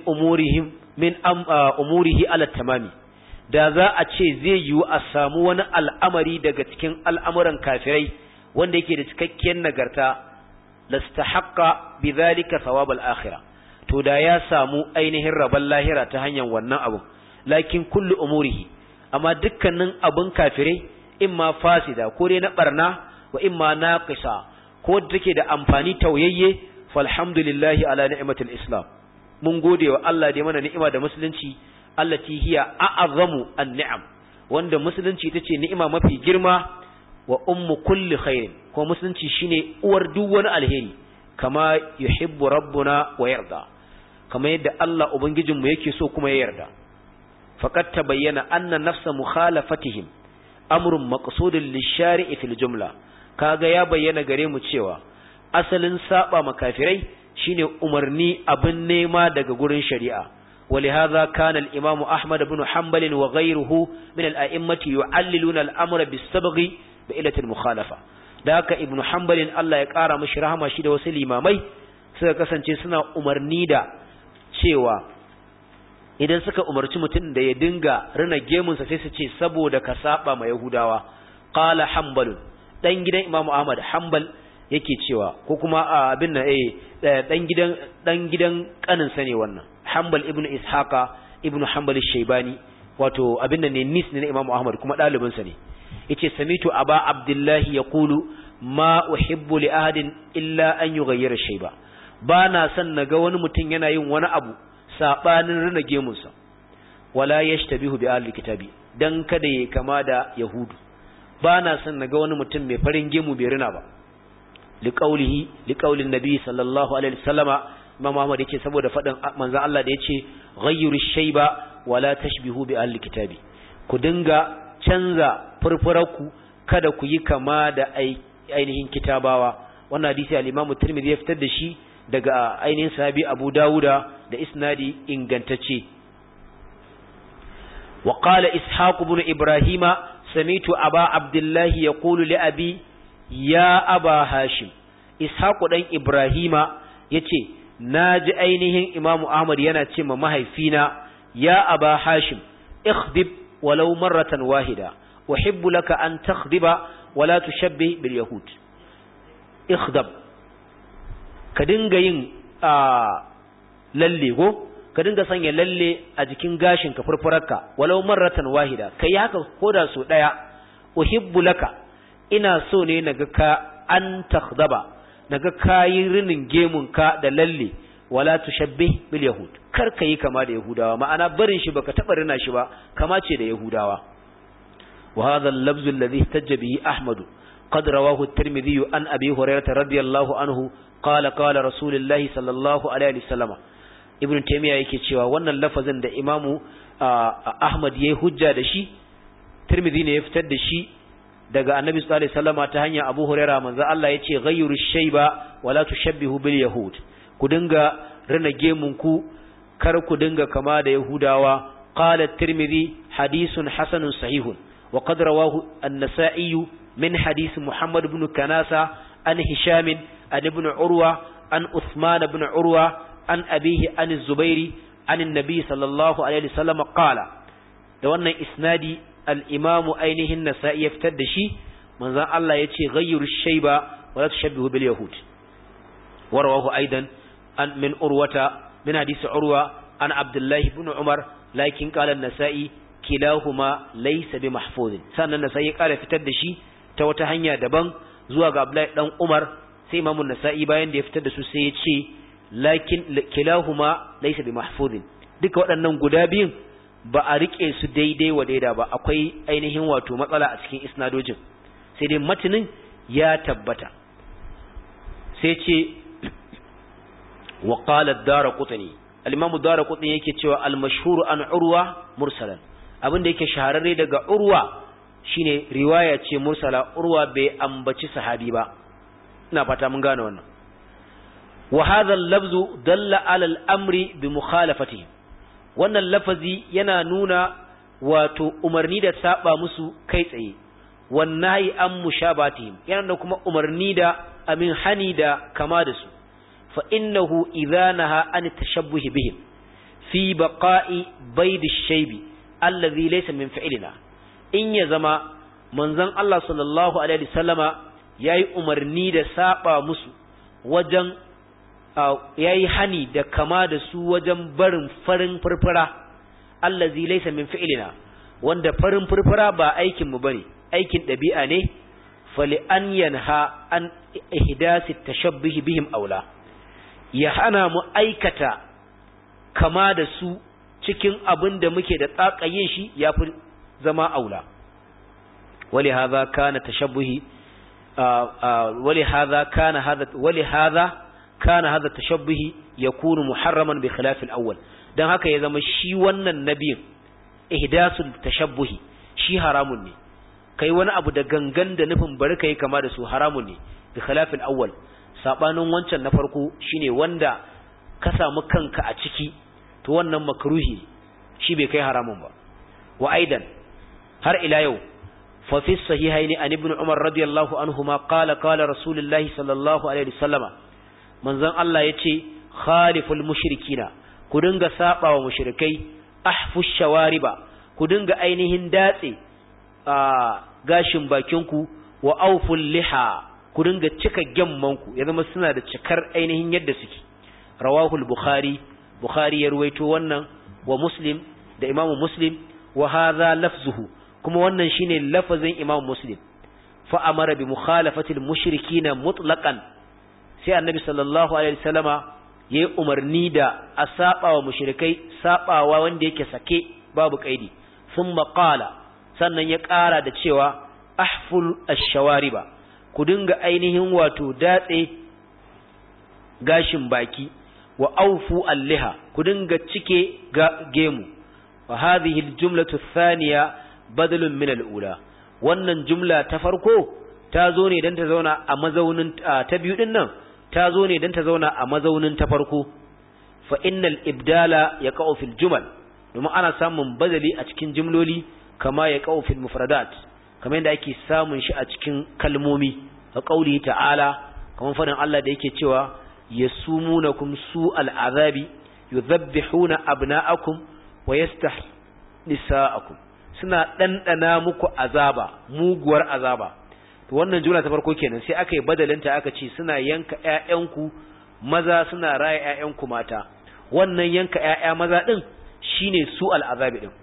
umurihi ala tamami, da za a ce zai yiwu a samu wani al'amari daga cikin al'amuran kafirai wanda yake da cikakkiyar nagarta, lastahaqqa bidhalika thawabal akhirah, to da ya samu ainihin rabon lahira ta hanyar wannan abu. Lakin kullu umurihi, amma dukkanin abun kafirai imma fasida ko dai na barna wa imma naqisa ko da take da amfani tauyayye, falhamdulillahi ala ni'matil islam, mun gode wa Allah da mana ni'ima da musulunci, allati hiya a'azamu an-ni'am, wanda musulunci tace ni'ima mafi girma, wa ummu kulli khairin, ko musulunci shine uwar duk wani alheri, kama yuhibbu rabbuna wa yarda, kama yadda Allah ubangijinmu yake so kuma ya yarda. Faqad tabayyana anna nafsa mukhalafatihim amrun maqsudun lish-shari'i fil jumla, kaga ya bayyana gare mu cewa asalin saba makafirai shine umarni abin nema daga gurin shari'a. ولهذا كان الإمام أحمد بن حنبل وغيره من الأئمة يعللون الأمر بالسبغ بإلة المخالفة. ذاك ابن حنبل الله يقارى مشرها ما شيد وسل إمامي سيكسن سنة أمرني دا cewa idan suka umarci mutum da ya dinga rina gemunsa sai su ce saboda ka saba ma Yahudawa. Qala Hanbal, dan gidan Imam Ahmad Hanbal yake cewa, ko kuma abin nan dan gidan kanin sa ne wannan, Hanbal ibn Ishaqa ibn Hanbal al-Shaybani, wato abin nan ne nis ne Imam Ahmad kuma dalibin sa ne. Yace samitu Aba Abdullahi yaqulu ma uhibbu li ahadin illa an yughayyira shayba, ba na son na ga wani mutum yana yin wani abu saɓanin rina gemunsa, wala yashtabihu bi ahli kitabi, dan kada ya kama da yahudu, ba na son na ga wani mutum mai farin gemu bai rina ba, liqaulin nabi sallallahu alaihi wasallama. Imam Ahmad yake saboda faɗin manzon Allah da yace ghayyiru shayba wala tashbihu bi ahli kitabi, ku dinga canza furfurarku, kada ku yi kama da ainihin kitabawa. Wannan hadisi al-Imam Tirmidhi ya fitar da shi daga ainihin sahabi Abu Dawuda da isnadi ingantacce. Wa qala Ishaq ibn Ibrahima sami'tu Aba Abdullah yaqulu li abi ya Aba Hashim. Ishaq dan Ibrahima yace naji ainihin Imam Ahmad yana ce ma mahaifina ya Aba Hashim ikhdib walau marratan wahida uhibbu laka an takhdiba wala tushabbih bil yahud. Ikhdab, ka dinga yin lalle ko ka dinga sanya lalle a jikin gashin ka furfurarka walau marratan wahida, kai haka koda so daya. Uhibbu laka, ina so ne naga ka an takhdaba, naga kayi rinin gemun ka da lalle, wala tushabbih bil yahud, kar kai kama da yahudawa, ma'ana barin shi baka taba rina shi ba, kama ce da yahudawa. Wa hadha al-lafz alladhi ihtajja bihi Ahmad qad rawahu at-Tirmidhi an Abi Hurairah radiyallahu anhu qala qala Rasulullahi sallallahu alaihi wasallam. Ibn Taymiyyah yake cewa wannan lafazin da Imamu Ahmad yayi hujja da shi, Tirmidhi ne ya fitar da shi daga Annabi sallallahu alaihi wasallam ta hanyar Abu Hurairah. Manzo Allah yace ghayyiru shayba wala tushabbihu bil yahud, ku dinga rina gemun ku, kar ku dinga kama da Yahudawa. Qala at-Tirmidhi hadithun hasanun sahihun wa qad rawahu an-Nasa'i min hadith Muhammad ibn Kanasa an Hisham an ibn Urwa an Uthman ibn Urwa an abihi an az-Zubairi an an-nabi sallallahu alaihi wasallam qala. Da wannan isnadi al-Imam ainihin Nasa'i ya fitar da shi, manzon Allah yace ghayyiru shayba wa la tushabbihu bil yahud. Wa rawahu aidan an min Urwata min hadith Urwa an Abdullah ibn Umar, lakin qala an-Nasa'i kilahuma laysa bi mahfuz. Sannan Nasa'i ya kara fitar da shi ta wata hanya daban zuwa ga Abdullahi dan Umar, sai Imam an-Nasa'i bayan da ya fitar da su sai ya ce lakin kilahuma laysa bi mahfuzin, duka waɗannan guda biyun ba a rike su daidai wa daida ba, akwai ainihin wato matsala a cikin isnadojin, sai dai matanin ya tabbata. sai ce wa qala ad-Daraqutni, al-Imam ad-Daraqutni yake cewa al-mashhur an Urwa mursalan, abinda yake shahararre daga Urwa shine riwaya ce mursala, Urwa bai ambaci sahabi ba. ina fata mun gane wannan. wa hadha al-lafzu dalla ala al-amri bi mukhalafatihi, wannan lafazi yana nuna wato umarni da saba musu kai tsaye, wannahi an mushabatihim, yana da kuma umarni da amin hani da kama da su. fa innahu idha naha an tashabbuhi bihim fi baqa'i bayd ash-shaybi alladhi laysa min fi'lina, in ya zama manzon Allah sallallahu alaihi wasallama yayi umarni da saba musu wajen yayi hani da kama da su wajen barin farin furfura, allazi laysa min fi'lina, wanda farin furfura ba aikin mu bane, aikin dabi'a ne. fali an yanha an ihdasi tashabbuh bihim aula, ya hana mu aikata kama da su cikin abin da muke da tsakayin shi yafi zama aula. ولهذا كان تشبه ولهذا كان هذا التشبه يكون محرما بخلاف الأول. dan haka ya zama shi wannan nabiyin ihdasul tashabbuhi shi haramun ne, kai wani abu da gangan da nufin bari kai kama da su haramun ne, bi khilafil awwal, sabanin wancan na farko shine wanda ka samu kanka a ciki, to wannan makruhi shi bai kai haramun ba. wa aidan har ila yau fa fi sahihaini an ibn umar radiyallahu anhuma qala qala rasulullahi sallallahu alaihi wasallama, manzon Allah yace khaliful mushrikina, ku dinga saba wa mushrikai, ahfush shawariba, ku dinga ainihin datse gashin bakinku, wa awful liha, ku dinga cika gemmanku, ya zama suna da cikar ainihin yadda suke. rawahul bukhari, bukhari ya ruwaito wannan, wa muslim da imamu muslim, wa hadha lafzuhu, kuma wannan shine lafazin imamu muslim. fa amara bi mukhalafatil mushrikina mutlaqan, sai annabi sallallahu alaihi wasallama yayi umarni da a saba wa mushrikai sabawa wanda yake sake babu kaidi. thumma qala, sannan ya ƙara da cewa ahful ash-shawariba, ku dinga ainihin wato datse gashin baki, wa awfu al-liha, ku dinga cike gemu. wa hadhihi al-jumlatu ath-thaniya badalun min al-ula, wannan jumla ta farko ta zo ne dan ta zauna a mazaunin ta biyu din nan, ta zo ne dan ta zauna a mazaunin ta farko. fa innal ibdala yaqa'u fil jumal, domin ana samun badali a cikin jumloli, kama yaqa'u fil mufradat, kamar yadda ake samun shi a cikin kalmomi. ka qauli ta'ala, kamar fadin Allah da yake cewa yasumunakum su'al azabi yudhabbihuna abna'akum wa yastahnisa'akum, suna dandana muku azaba, muguwar azaba. to wannan jumla ta farko kenan, sai aka yi badalinta aka ce suna yanka ƴaƴanku maza, suna raya ƴaƴanku mata. wannan yanka ƴaƴa maza din shine su'al azabi din.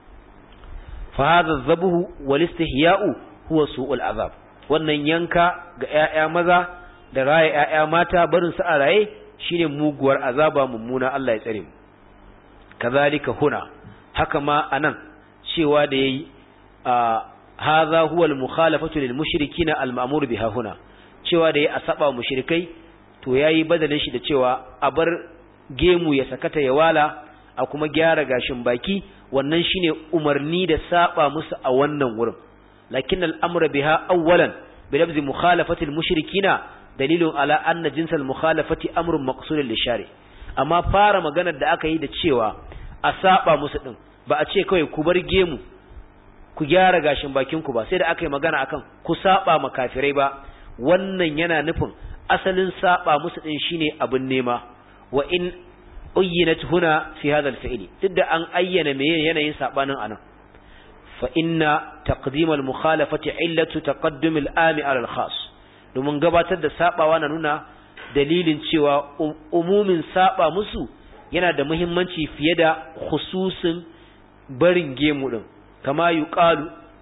fa hadha dhabhu wal istihya'u huwa su'ul azab, wannan yanka ga ƴaƴa maza da raya ƴaƴa mata, barin su a raye, shine muguwar azaba mummuna, Allah ya tsare mu. kazalika huna, haka ma anan cewa da yayi hadha huwa al-mukhalafatu lil mushrikina al-ma'mur biha huna, cewa da yayi a saba mushrikai, to yayi badalin shi da cewa a bar gemu ya sakata ya wala, a kuma gyara gashin baki, wannan shine umarni da saba musu a wannan wurin. lakin al-amru biha awwalan bi lafzi mukhalafati al-mushrikina dalilun ala anna jinsal mukhalafati amrun maqsudun lishari. amma fara maganar da aka yi da cewa a saba musu din, ba a ce kawai ku bar gemu ku gyara gashin bakinku ba, sai da aka yi magana akan ku saba ma kafirai ba. wannan yana nufin asalin saba musu din shine abin nema. wa in uyyinat huna fi hadha al-fi'l, duk da an ayyana me yanayin sabanin anan. fa inna taqdim al-mukhalafati illatu taqaddum al-ami ala al-khas, domin gabatar da sabawa na nuna dalilin cewa umumin saba musu yana da muhimmanci fiye da khususin barin gemu din. kama yuqalu,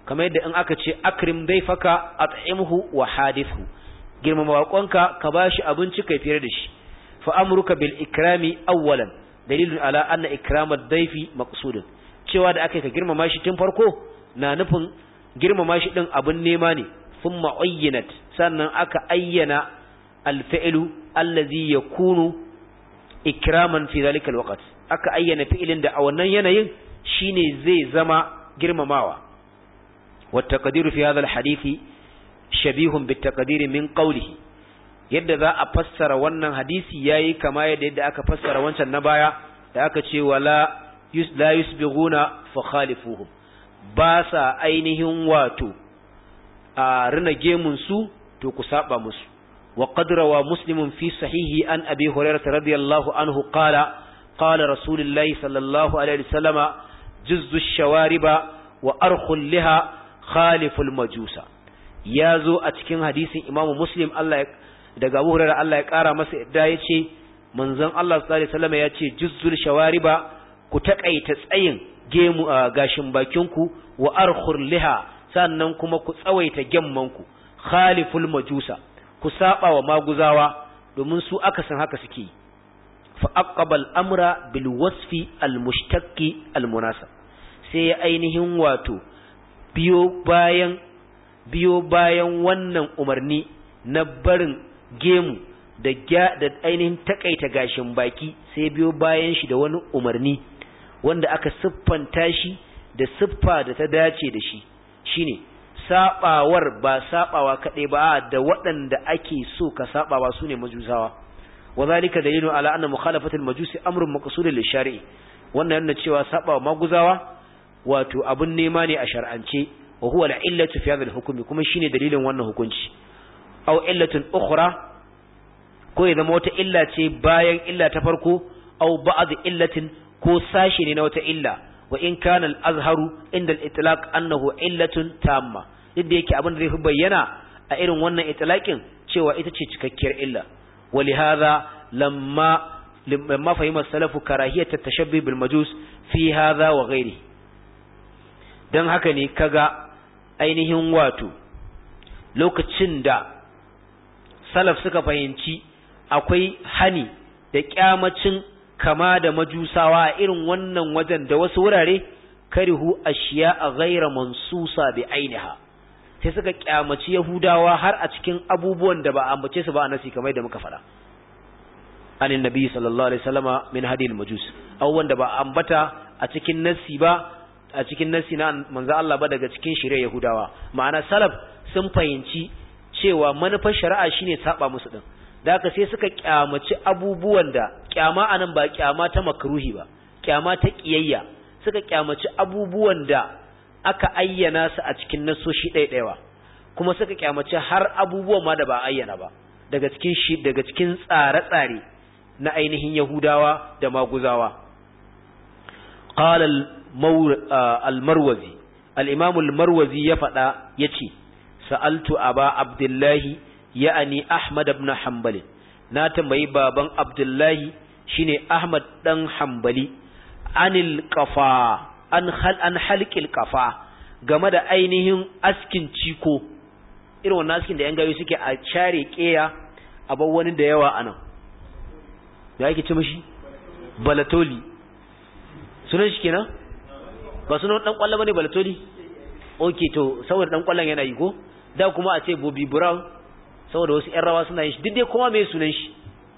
kamar yadda in aka ce akrim daifaka at'imhu wa hadithu, girmama baƙonka ka bashi abinci kai fira da shi. fa amruka bil ikrami awwalan dalilun ala anna ikramad daifi maqsudun, cewa da aka ka girmama shi tun farko na nufin girmama shi din abun nema ne. thumma uyyinat, sannan aka ayyana al-fi'lu allazi yakunu ikraman fi zalika al-waqt, aka ayyana fi'ilin da a wannan yanayin shine zai zama girmamawa. wa taqdiru fi hadha al-hadithi shabihun bit taqdiri min qawlihi, yadda za a fassara wannan hadisi yayi kama yadda aka fassara wancan na baya da aka ce wala la yusbighuna fa khalifuhum, ba sa ainihin wato a rina gemun su to ku saba musu. wa qad rawa muslimun fi sahihi an abi hurairah radiyallahu anhu qala qala rasulullahi sallallahu alaihi wasallama juzzu shawariba wa arkhul liha khaliful majusa. yazo a cikin hadisin imamu muslim daga Abu Hurairah Allah ya kara masa yadda yace manzon Allah sallallahu alaihi wasallam yace juzzul shawariba, ku takaita tsayin gemu gashin bakinku, wa arkhur liha, sannan kuma ku tsawaita gemmanku, khaliful majusa, ku saba wa maguzawa domin su aka san haka suke. fa aqbal amra bil wasfi al mushtaqi al munasab, sai ya ainihin wato biyo bayan wannan umarni na barin gemu da ainihin takaita gashin baki, sai biyo bayan shi da wani umarni wanda aka siffanta shi da siffa da ta dace da shi, shine sabawar ba sabawa kadai ba da waɗanda ake so ka sabawa sune majusawa. wazalika dalilu ala anna mukhalafatul majusi amrun maqsudun lishari'i, wannan yana cewa sabawa maguzawa wato abun nema ne a shar'ance. wa huwa al-illatu fi hadha al-hukm, kuma shine dalilin wannan hukunci. aw illatun ukhra, ko ya zama wata illa ce bayan illa ta farko, aw ba'd illatin, ko sashi ne na wata illa. wa in kana al-azharu inda al-itlaq annahu illatun tamma, yadda yake abin da zai fi bayyana a irin wannan itlaqin cewa ita ce cikakkiyar illa. ولهذا لما فهم السلف كراهية التشبه بالمجوس في هذا وغيره, dan haka ne kaga ainihin wato lokacin da salaf suka fahimci akwai hani da kyamacin kama da majusawa a irin wannan wajen da wasu wurare, karihu ashiya'a ghayra mansusa bi ainiha, sai suka kyamaci yahudawa har a cikin abubuwan da ba a ambace su ba a nasi, kamar da muka fada anin nabi sallallahu alaihi wasallama min hadil majus, abubuwan da ba a ambata a cikin nasi ba, a cikin nasi na manzo Allah ba daga cikin shari'ar yahudawa. ma'ana salaf sun fahimci cewa manufar shari'a shine saba musu din, da haka sai suka kyamaci abubuwan da kyama anan ba kyama ta makruhi ba, kyama ta kiyayya, suka kyamaci abubuwan da aka ayyana su a cikin nasoshi ɗaiɗaiwa, kuma suka kyamace har abubuwan ma da ba ayyana ba daga cikin tsare-tsare na ainihin Yahudawa da Maguzawa. qala al-Marwazi, al-Imam al-Marwazi ya faɗa yace sa'altu aba Abdullahi ya'ani Ahmad ibn Hanbal, na tambayi baban Abdullahi shine Ahmad dan Hanbali, anil qafa, an halqil qafa, game da ainihin askin ciko, irin wannan askin da yan gayo suke a share keya a bar wani da yawa anan, da yake ce mishi balatoli, sunan shi kenan ba sunan dan kwallo bane balatoli. Okay, to saboda dan kwallon yana yi ko, da kuma a ce Bobby Brown saboda wasu ƴan rawa suna yin shi, duk dai kuma me sunan shi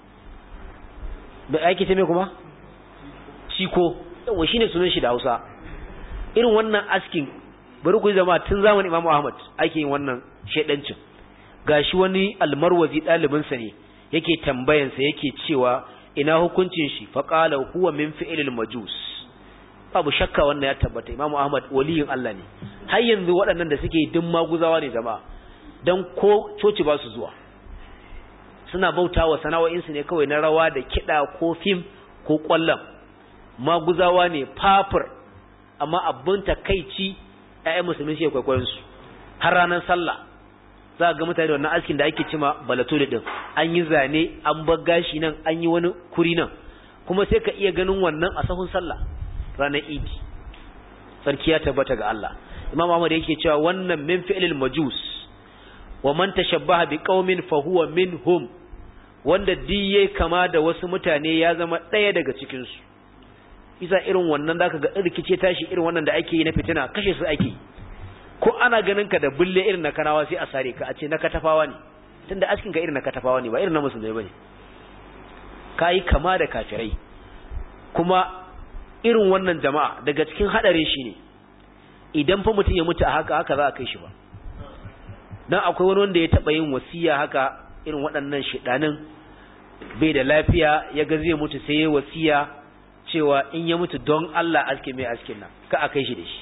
da yake ce me kuma ciko, yawa shine sunan shi da Hausa. irin wannan askin bari ku zama tun zamanin Imam Ahmad ake yin wannan shedancin. Gashi wani almarwazi dalibin sa ne yake tambayan sa yake cewa ina hukuncin shi, fa qala huwa min fi'lil majus. babu shakka wannan ya tabbata Imam Ahmad waliyin Allah ne, har yanzu waɗannan da suke din maguzawa ne jama'a, dan ko coci ba su zuwa, suna bautawa sana'o'in su ne kawai na rawa da kida ko film ko kwallon. Maguzawa ne fafur, amma abin takeici ƴaƴan musulmi sai kwaikwayon su. har ranar sallah za ga mutane da wannan askin da ake cima balatoli din, an yi zane, an bar gashi nan, an yi wani kuri nan, kuma sai ka iya ganin wannan a sahun sallah ranar idi. Sarki ya tabbata ga Allah. Imam Ahmad yake cewa wannan min fi'lil majus wa man tashabbaha biqaumin fa huwa minhum, wanda diye kama da wasu mutane ya zama daya daga cikin su. Isa irin wannan zaka ga rikice tashi irin wannan da ake yi na fitina kashe su ake, ko ana ganin ka da bulle irin na kanawa sai a sare ka a ce na katafawa ne, tunda askin ka irin na katafawa ne ba irin na musulmai bane, kai kama da kafirai. Kuma irin wannan jama'a daga cikin hadare shi ne idan fa mutum ya mutu a haka za a kai shi ba. Dan akwai wani wanda ya taba yin wasiya haka irin waɗannan shedanin, bai da lafiya ya ga zai mutu sai ya wasiya cewa in ya mutu don Allah aske mai askin nan ka a kai shi da shi.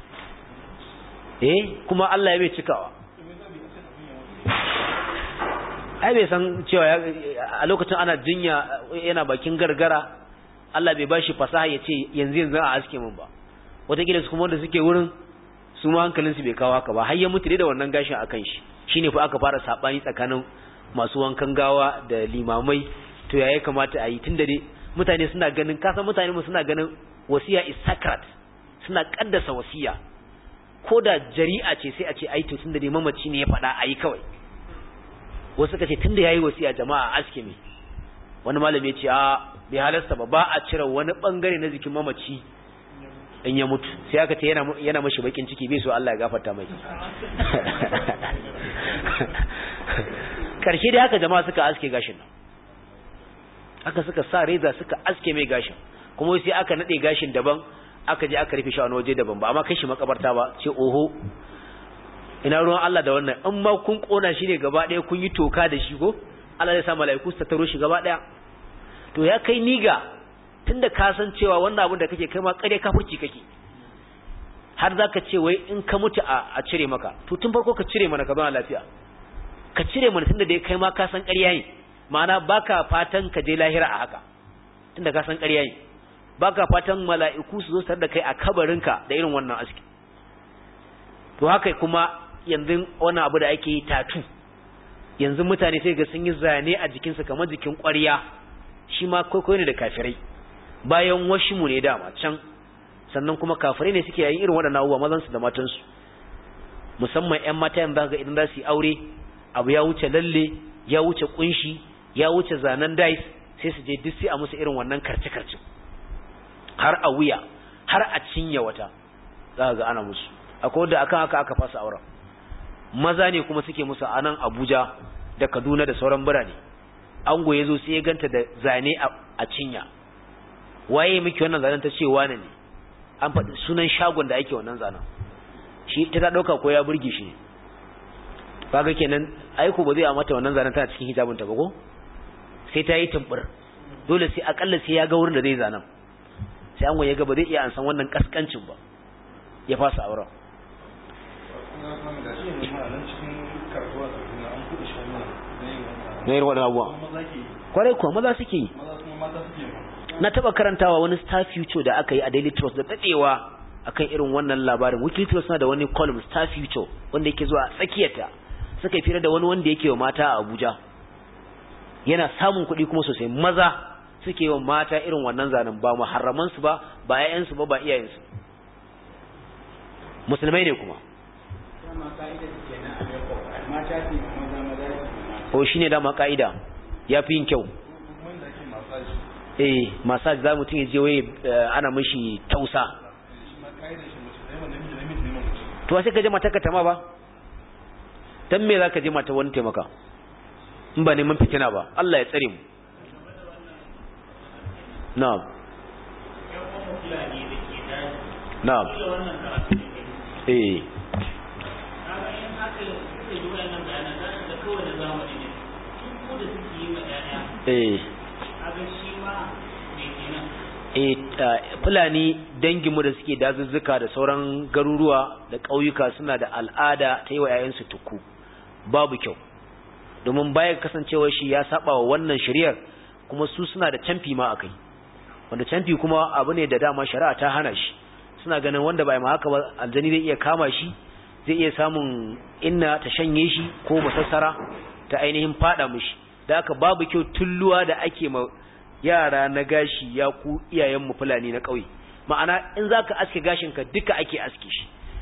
Kuma Allah ya bai cikawa. Ai bai san cewa a lokacin ana jinya yana bakin gargara, Allah bai bashi fasaha ya ce yanzu a aske min ba. Wataƙila su kuma wanda suke wurin su ma hankalinsu bai kawo haka ba, har ya mutu da wannan gashin akan shi. Shine fa aka fara sabani tsakanin masu wankan gawa da limamai, to ya kamata a yi, tunda dai mutane suna ganin, kasan mutane mu suna ganin wasiya is sacred, suna kaddasa wasiya, ko da jari'a ce sai a ce ai to tunda dai mamaci ne ya faɗa ayi kawai. Wasu suka ce tunda yayi wasiya jama'a aske me. Wani malami ya ce a bai halasta ba a cire wani bangare na jikin mamaci in ya mutu, sai aka ce yana mashi bakin ciki bai so Allah ya gafarta mai. Karshe dai haka jama'a suka aske gashin nan, aka suka sa reza suka aske mai gashin, kuma sai aka nade gashin daban aka je aka rufe shi a waje daban ba amma kai shi makabarta ba. Ce oho, ina ruwan Allah da wannan, in ma kun kona shi ne gaba daya kun yi toka da shi ko Allah zai sa mala'iku su taro shi gaba daya. To ya kai niga, tunda ka san cewa wannan abin da kake kai ma kare kafirci kake, har zaka ce wai in ka mutu a cire maka, to tun farko ka cire mana ka zauna lafiya, ka cire mana tunda dai kai ma ka san ƙarya ne, ma'ana baka fatan ka je lahira a haka, tunda ka san ƙarya ne, baka fatan mala'iku su zo tare da kai a kabarinka da irin wannan aski. To haka kuma yanzu wannan abu da ake yi tatu, yanzu mutane sai ga sun yi zane a jikinsu kamar jikin ƙwarya, shi ma kwaikwayo ne da kafirai, bayan washimu ne dama can, sannan kuma kafirai ne suke yayin irin waɗannan abubuwa mazansu da matansu, musamman 'yan mata yanzu ga idan za su yi aure abu ya wuce lalle, ya wuce kunshi, ya wuce zanen dais, sai su je duk sai a musu irin wannan karce-karce har a wuya har a cinye wata, za ga ana musu. Akwai wanda akan haka aka fasa auren, maza ne kuma suke musu a nan Abuja da Kaduna da sauran birane. Ango ya zo sai ya ganta da zane a cinya, waye miki wannan zanen, ta ce wane ne, an faɗi sunan shagon da ake wannan zanen, shi ta ɗauka ko ya burge shi ne. Kaga kenan aiko ba zai a mata wannan zanen tana cikin hijabinta ba ko, sai ta yi tumbur, dole sai akalla sai ya ga wurin da zai zanen, sai ango ya ga ba zai iya ansan wannan kaskancin ba, ya fasa auren. Na yi waɗanda abuwa kwarai kuwa maza suke yi. Na taɓa karantawa wani Star Future da aka yi a Daily Trust da daɗewa akan irin wannan labarin. Weekly Trust na da wani column Star Future wanda yake zuwa a tsakiyarta, suka yi fira da wani wanda yake wa mata a Abuja, yana samun kuɗi kuma sosai. Maza suke yi wa mata irin wannan zanen, ba muharramansu ba, ba 'ya'yansu ba, ba iyayensu, musulmai ne kuma. O shi ne dama ka'ida, ya fi yin kyau. Massage za mutum ya je waye ana mashi tausa. To sai ka je mata ka tama ba, dan me za ka je mata wani taimaka in ba neman fitina ba? Allah ya tsare mu. Na'am na'am Fulani danginmu da suke dazuzzuka da sauran garuruwa da ƙauyuka suna da al'ada ta yi wa 'ya'yansu tuku, babu kyau, domin bayan kasancewar shi ya saba wa wannan shari'ar, kuma su suna da canfi ma akai, wanda canfi kuma abu ne da dama shari'a ta hana shi. Suna ganin wanda bai ma haka ba aljani zai iya kama shi, zai iya samun inna ta shanye shi ko masassara ta ainihin fada mishi. Da haka babu kyau tulluwa da ake ma yara na gashi ya ku iyayenmu Fulani na ƙauye. Ma'ana in zaka aske gashin ka duka ake aske shi,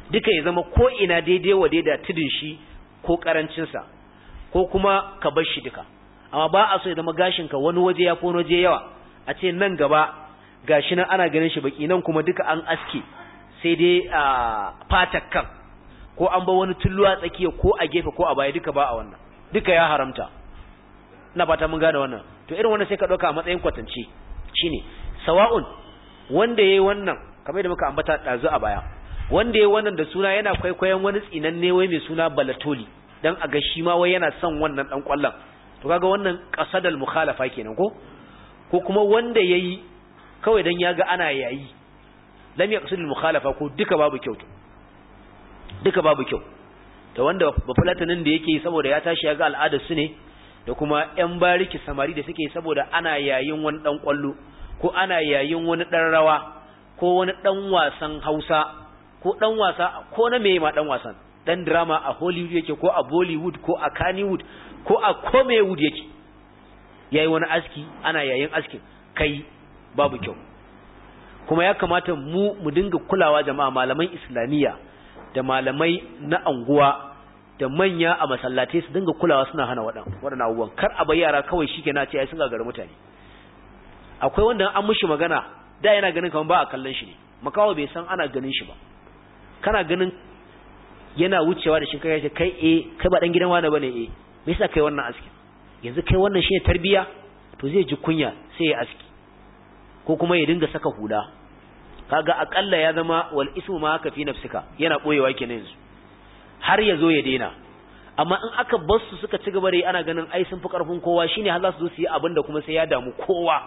duka ya zama ko ina daidai wa daida tudun shi ko karancin sa ko kuma ka bar shi duka amma ba a so ya zama gashin ka wani waje ya fi wani waje yawa a ce nan gaba gashi nan ana ganin shi baki nan kuma duka an aske sai dai fatar kan ko an ba wani tulluwa tsakiya ko a gefe ko a baya duka ba a wannan duka ya haramta ina fata mun gane wannan to irin wannan sai ka dauka a matsayin kwatance shine sawa'un wanda yayi wannan kamar da muka ambata dazu a baya wanda yayi wannan da suna yana kwaikwayon wani tsinanne wai mai suna balatoli dan a ga shi ma wai yana son wannan dan kwallon to kaga wannan qasadal mukhalafa kenan ko kuma wanda yayi kawai dan yaga ana yayi lam yaqsidul mukhalafa ko duka babu kyau to duka babu kyau to wanda bafulatanin da yake saboda ya tashi yaga al'adar su ne da kuma ƴan bariki samari da suke saboda ana yayin wani dan kwallo ko ana yayin wani dan rawa ko wani dan wasan Hausa ko dan wasa ko na meye ma dan wasan dan drama a Hollywood yake ko a Bollywood ko a Kannywood ko a Komewood yake yayi wani aski ana yayin askin kai babu kyau kuma ya kamata mu dinga kulawa jama'a malaman islamiyya da malamai na anguwa da manya a masallatai su dinga kulawa suna hana waɗannan abubuwan kar a bai yara kawai shikenan ce ai sun gagara mutane akwai wanda an mushi magana da yana ganin kaman ba a kallon shi ne makawo bai san ana ganin shi ba kana ganin yana wucewa da shi kai kai ba dan gidan wani bane me yasa kai wannan aski yanzu kai wannan shine tarbiya to zai ji kunya sai ya aski ko kuma ya dinga saka hula kaga akalla ya zama wal ismu ma haka fi nafsika yana boyewa kenan yanzu har ya zo ya daina amma in aka bar su suka ci gaba da ana ganin ai sun fi karfin kowa shine har za su zo su yi abinda kuma sai ya damu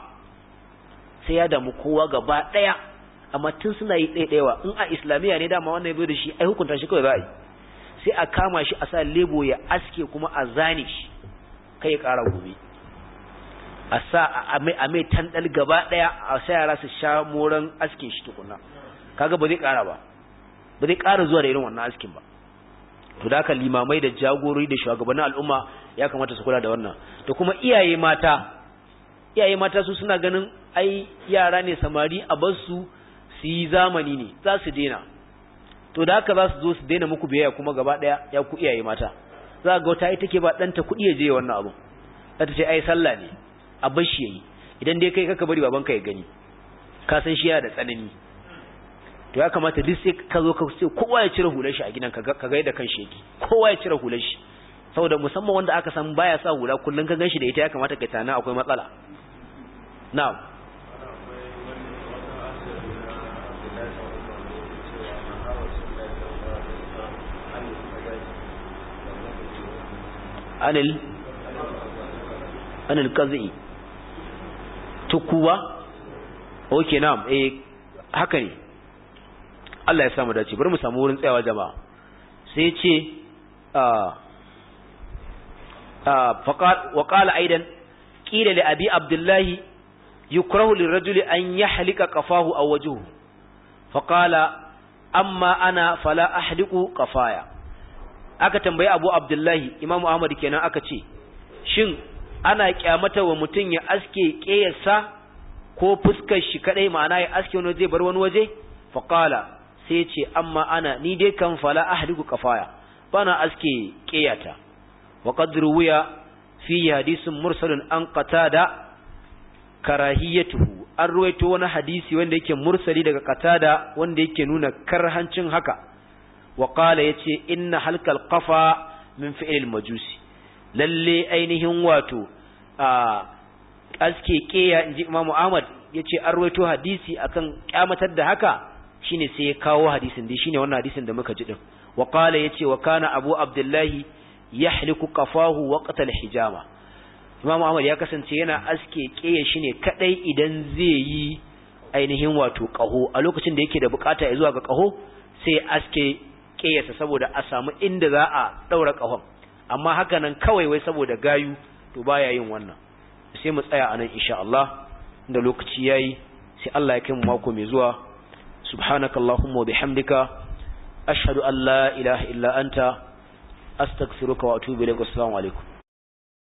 kowa gaba daya amma tun suna yi ɗaiɗaiwa in a islamiya ne dama wannan yazo da shi ai hukunta shi kawai za a yi sai a kama shi a sa lebo ya aske kuma a zane shi kai ya ƙara gobe a sa a mai tandal gaba daya a sa yara su sha moran askin shi tukuna kaga ba zai ƙara zuwa da irin wannan askin ba to da ka limamai da jagorori da shugabannin al'umma ya kamata su kula da wannan to kuma iyaye mata su suna ganin ai yara ne samari a bar su yi zamani ne za su daina to da haka za su zo su daina muku biyayya kuma gaba daya ya ku iyaye mata za ga wata ita take ba danta kuɗi ya je wannan abu za ta ce ai sallah ne a bar shi yayi idan dai kai kaka bari babanka ya gani ka san shi yana da tsanani to ya kamata duk sai ka zo ka ce kowa ya cire hular shi a gidan ka ga yadda kan shi yake kowa ya cire hular shi saboda musamman wanda aka san baya sa hula kullun ka ganshi da ita ya kamata ka tana akwai matsala na'am anil qazi tukuwa okay na'am haka ne Allah ya samu dace bari mu samu wurin tsayawa jama'a sai ya ce wa qala aidan qila li abi abdullahi yukrahu lirajuli an yahlika qafahu aw wajhuhu fa qala amma ana fala ahliqu qafaya aka tambayi abu abdullahi imamu ahmad kenan aka ce shin ana kyamata wa mutun ya aske kiyarsa ko fuskar shi kadai ma'ana ya aske wani waje bar wani waje fa qala sai ce amma ana ni dai kan fala ahliku kafaya bana aske qiyata wa qad ruwiya fi hadisin mursalun an qatada karahiyatuhu an ruwaito wani hadisi wanda yake mursali daga qatada wanda yake nuna karhancin haka wa qala yace inna halqal qafa min fi'il majusi lalle ainihin wato aske qiya inji imamu ahmad yace an ruwaito hadisi akan kyamatar da haka shine sai ya kawo hadisin dai shine wannan hadisin da muka ji din wa qala yace wa kana abu abdullahi yahliku qafahu waqta al-hijama Imam Ahmad ya kasance yana aske keye shine kadai idan zai yi ainihin wato qaho a lokacin da yake da bukata ya zuwa ga qaho sai aske keyarsa saboda a samu inda za a daura qahon amma haka nan kawai wai saboda gayu to baya yin wannan sai mu tsaya anan insha Allah da lokaci yayi sai Allah ya kai mu mako mai zuwa subhanakallahumma wa bihamdika ashhadu an la ilaha illa anta astaghfiruka wa atubu ilaik assalamu alaikum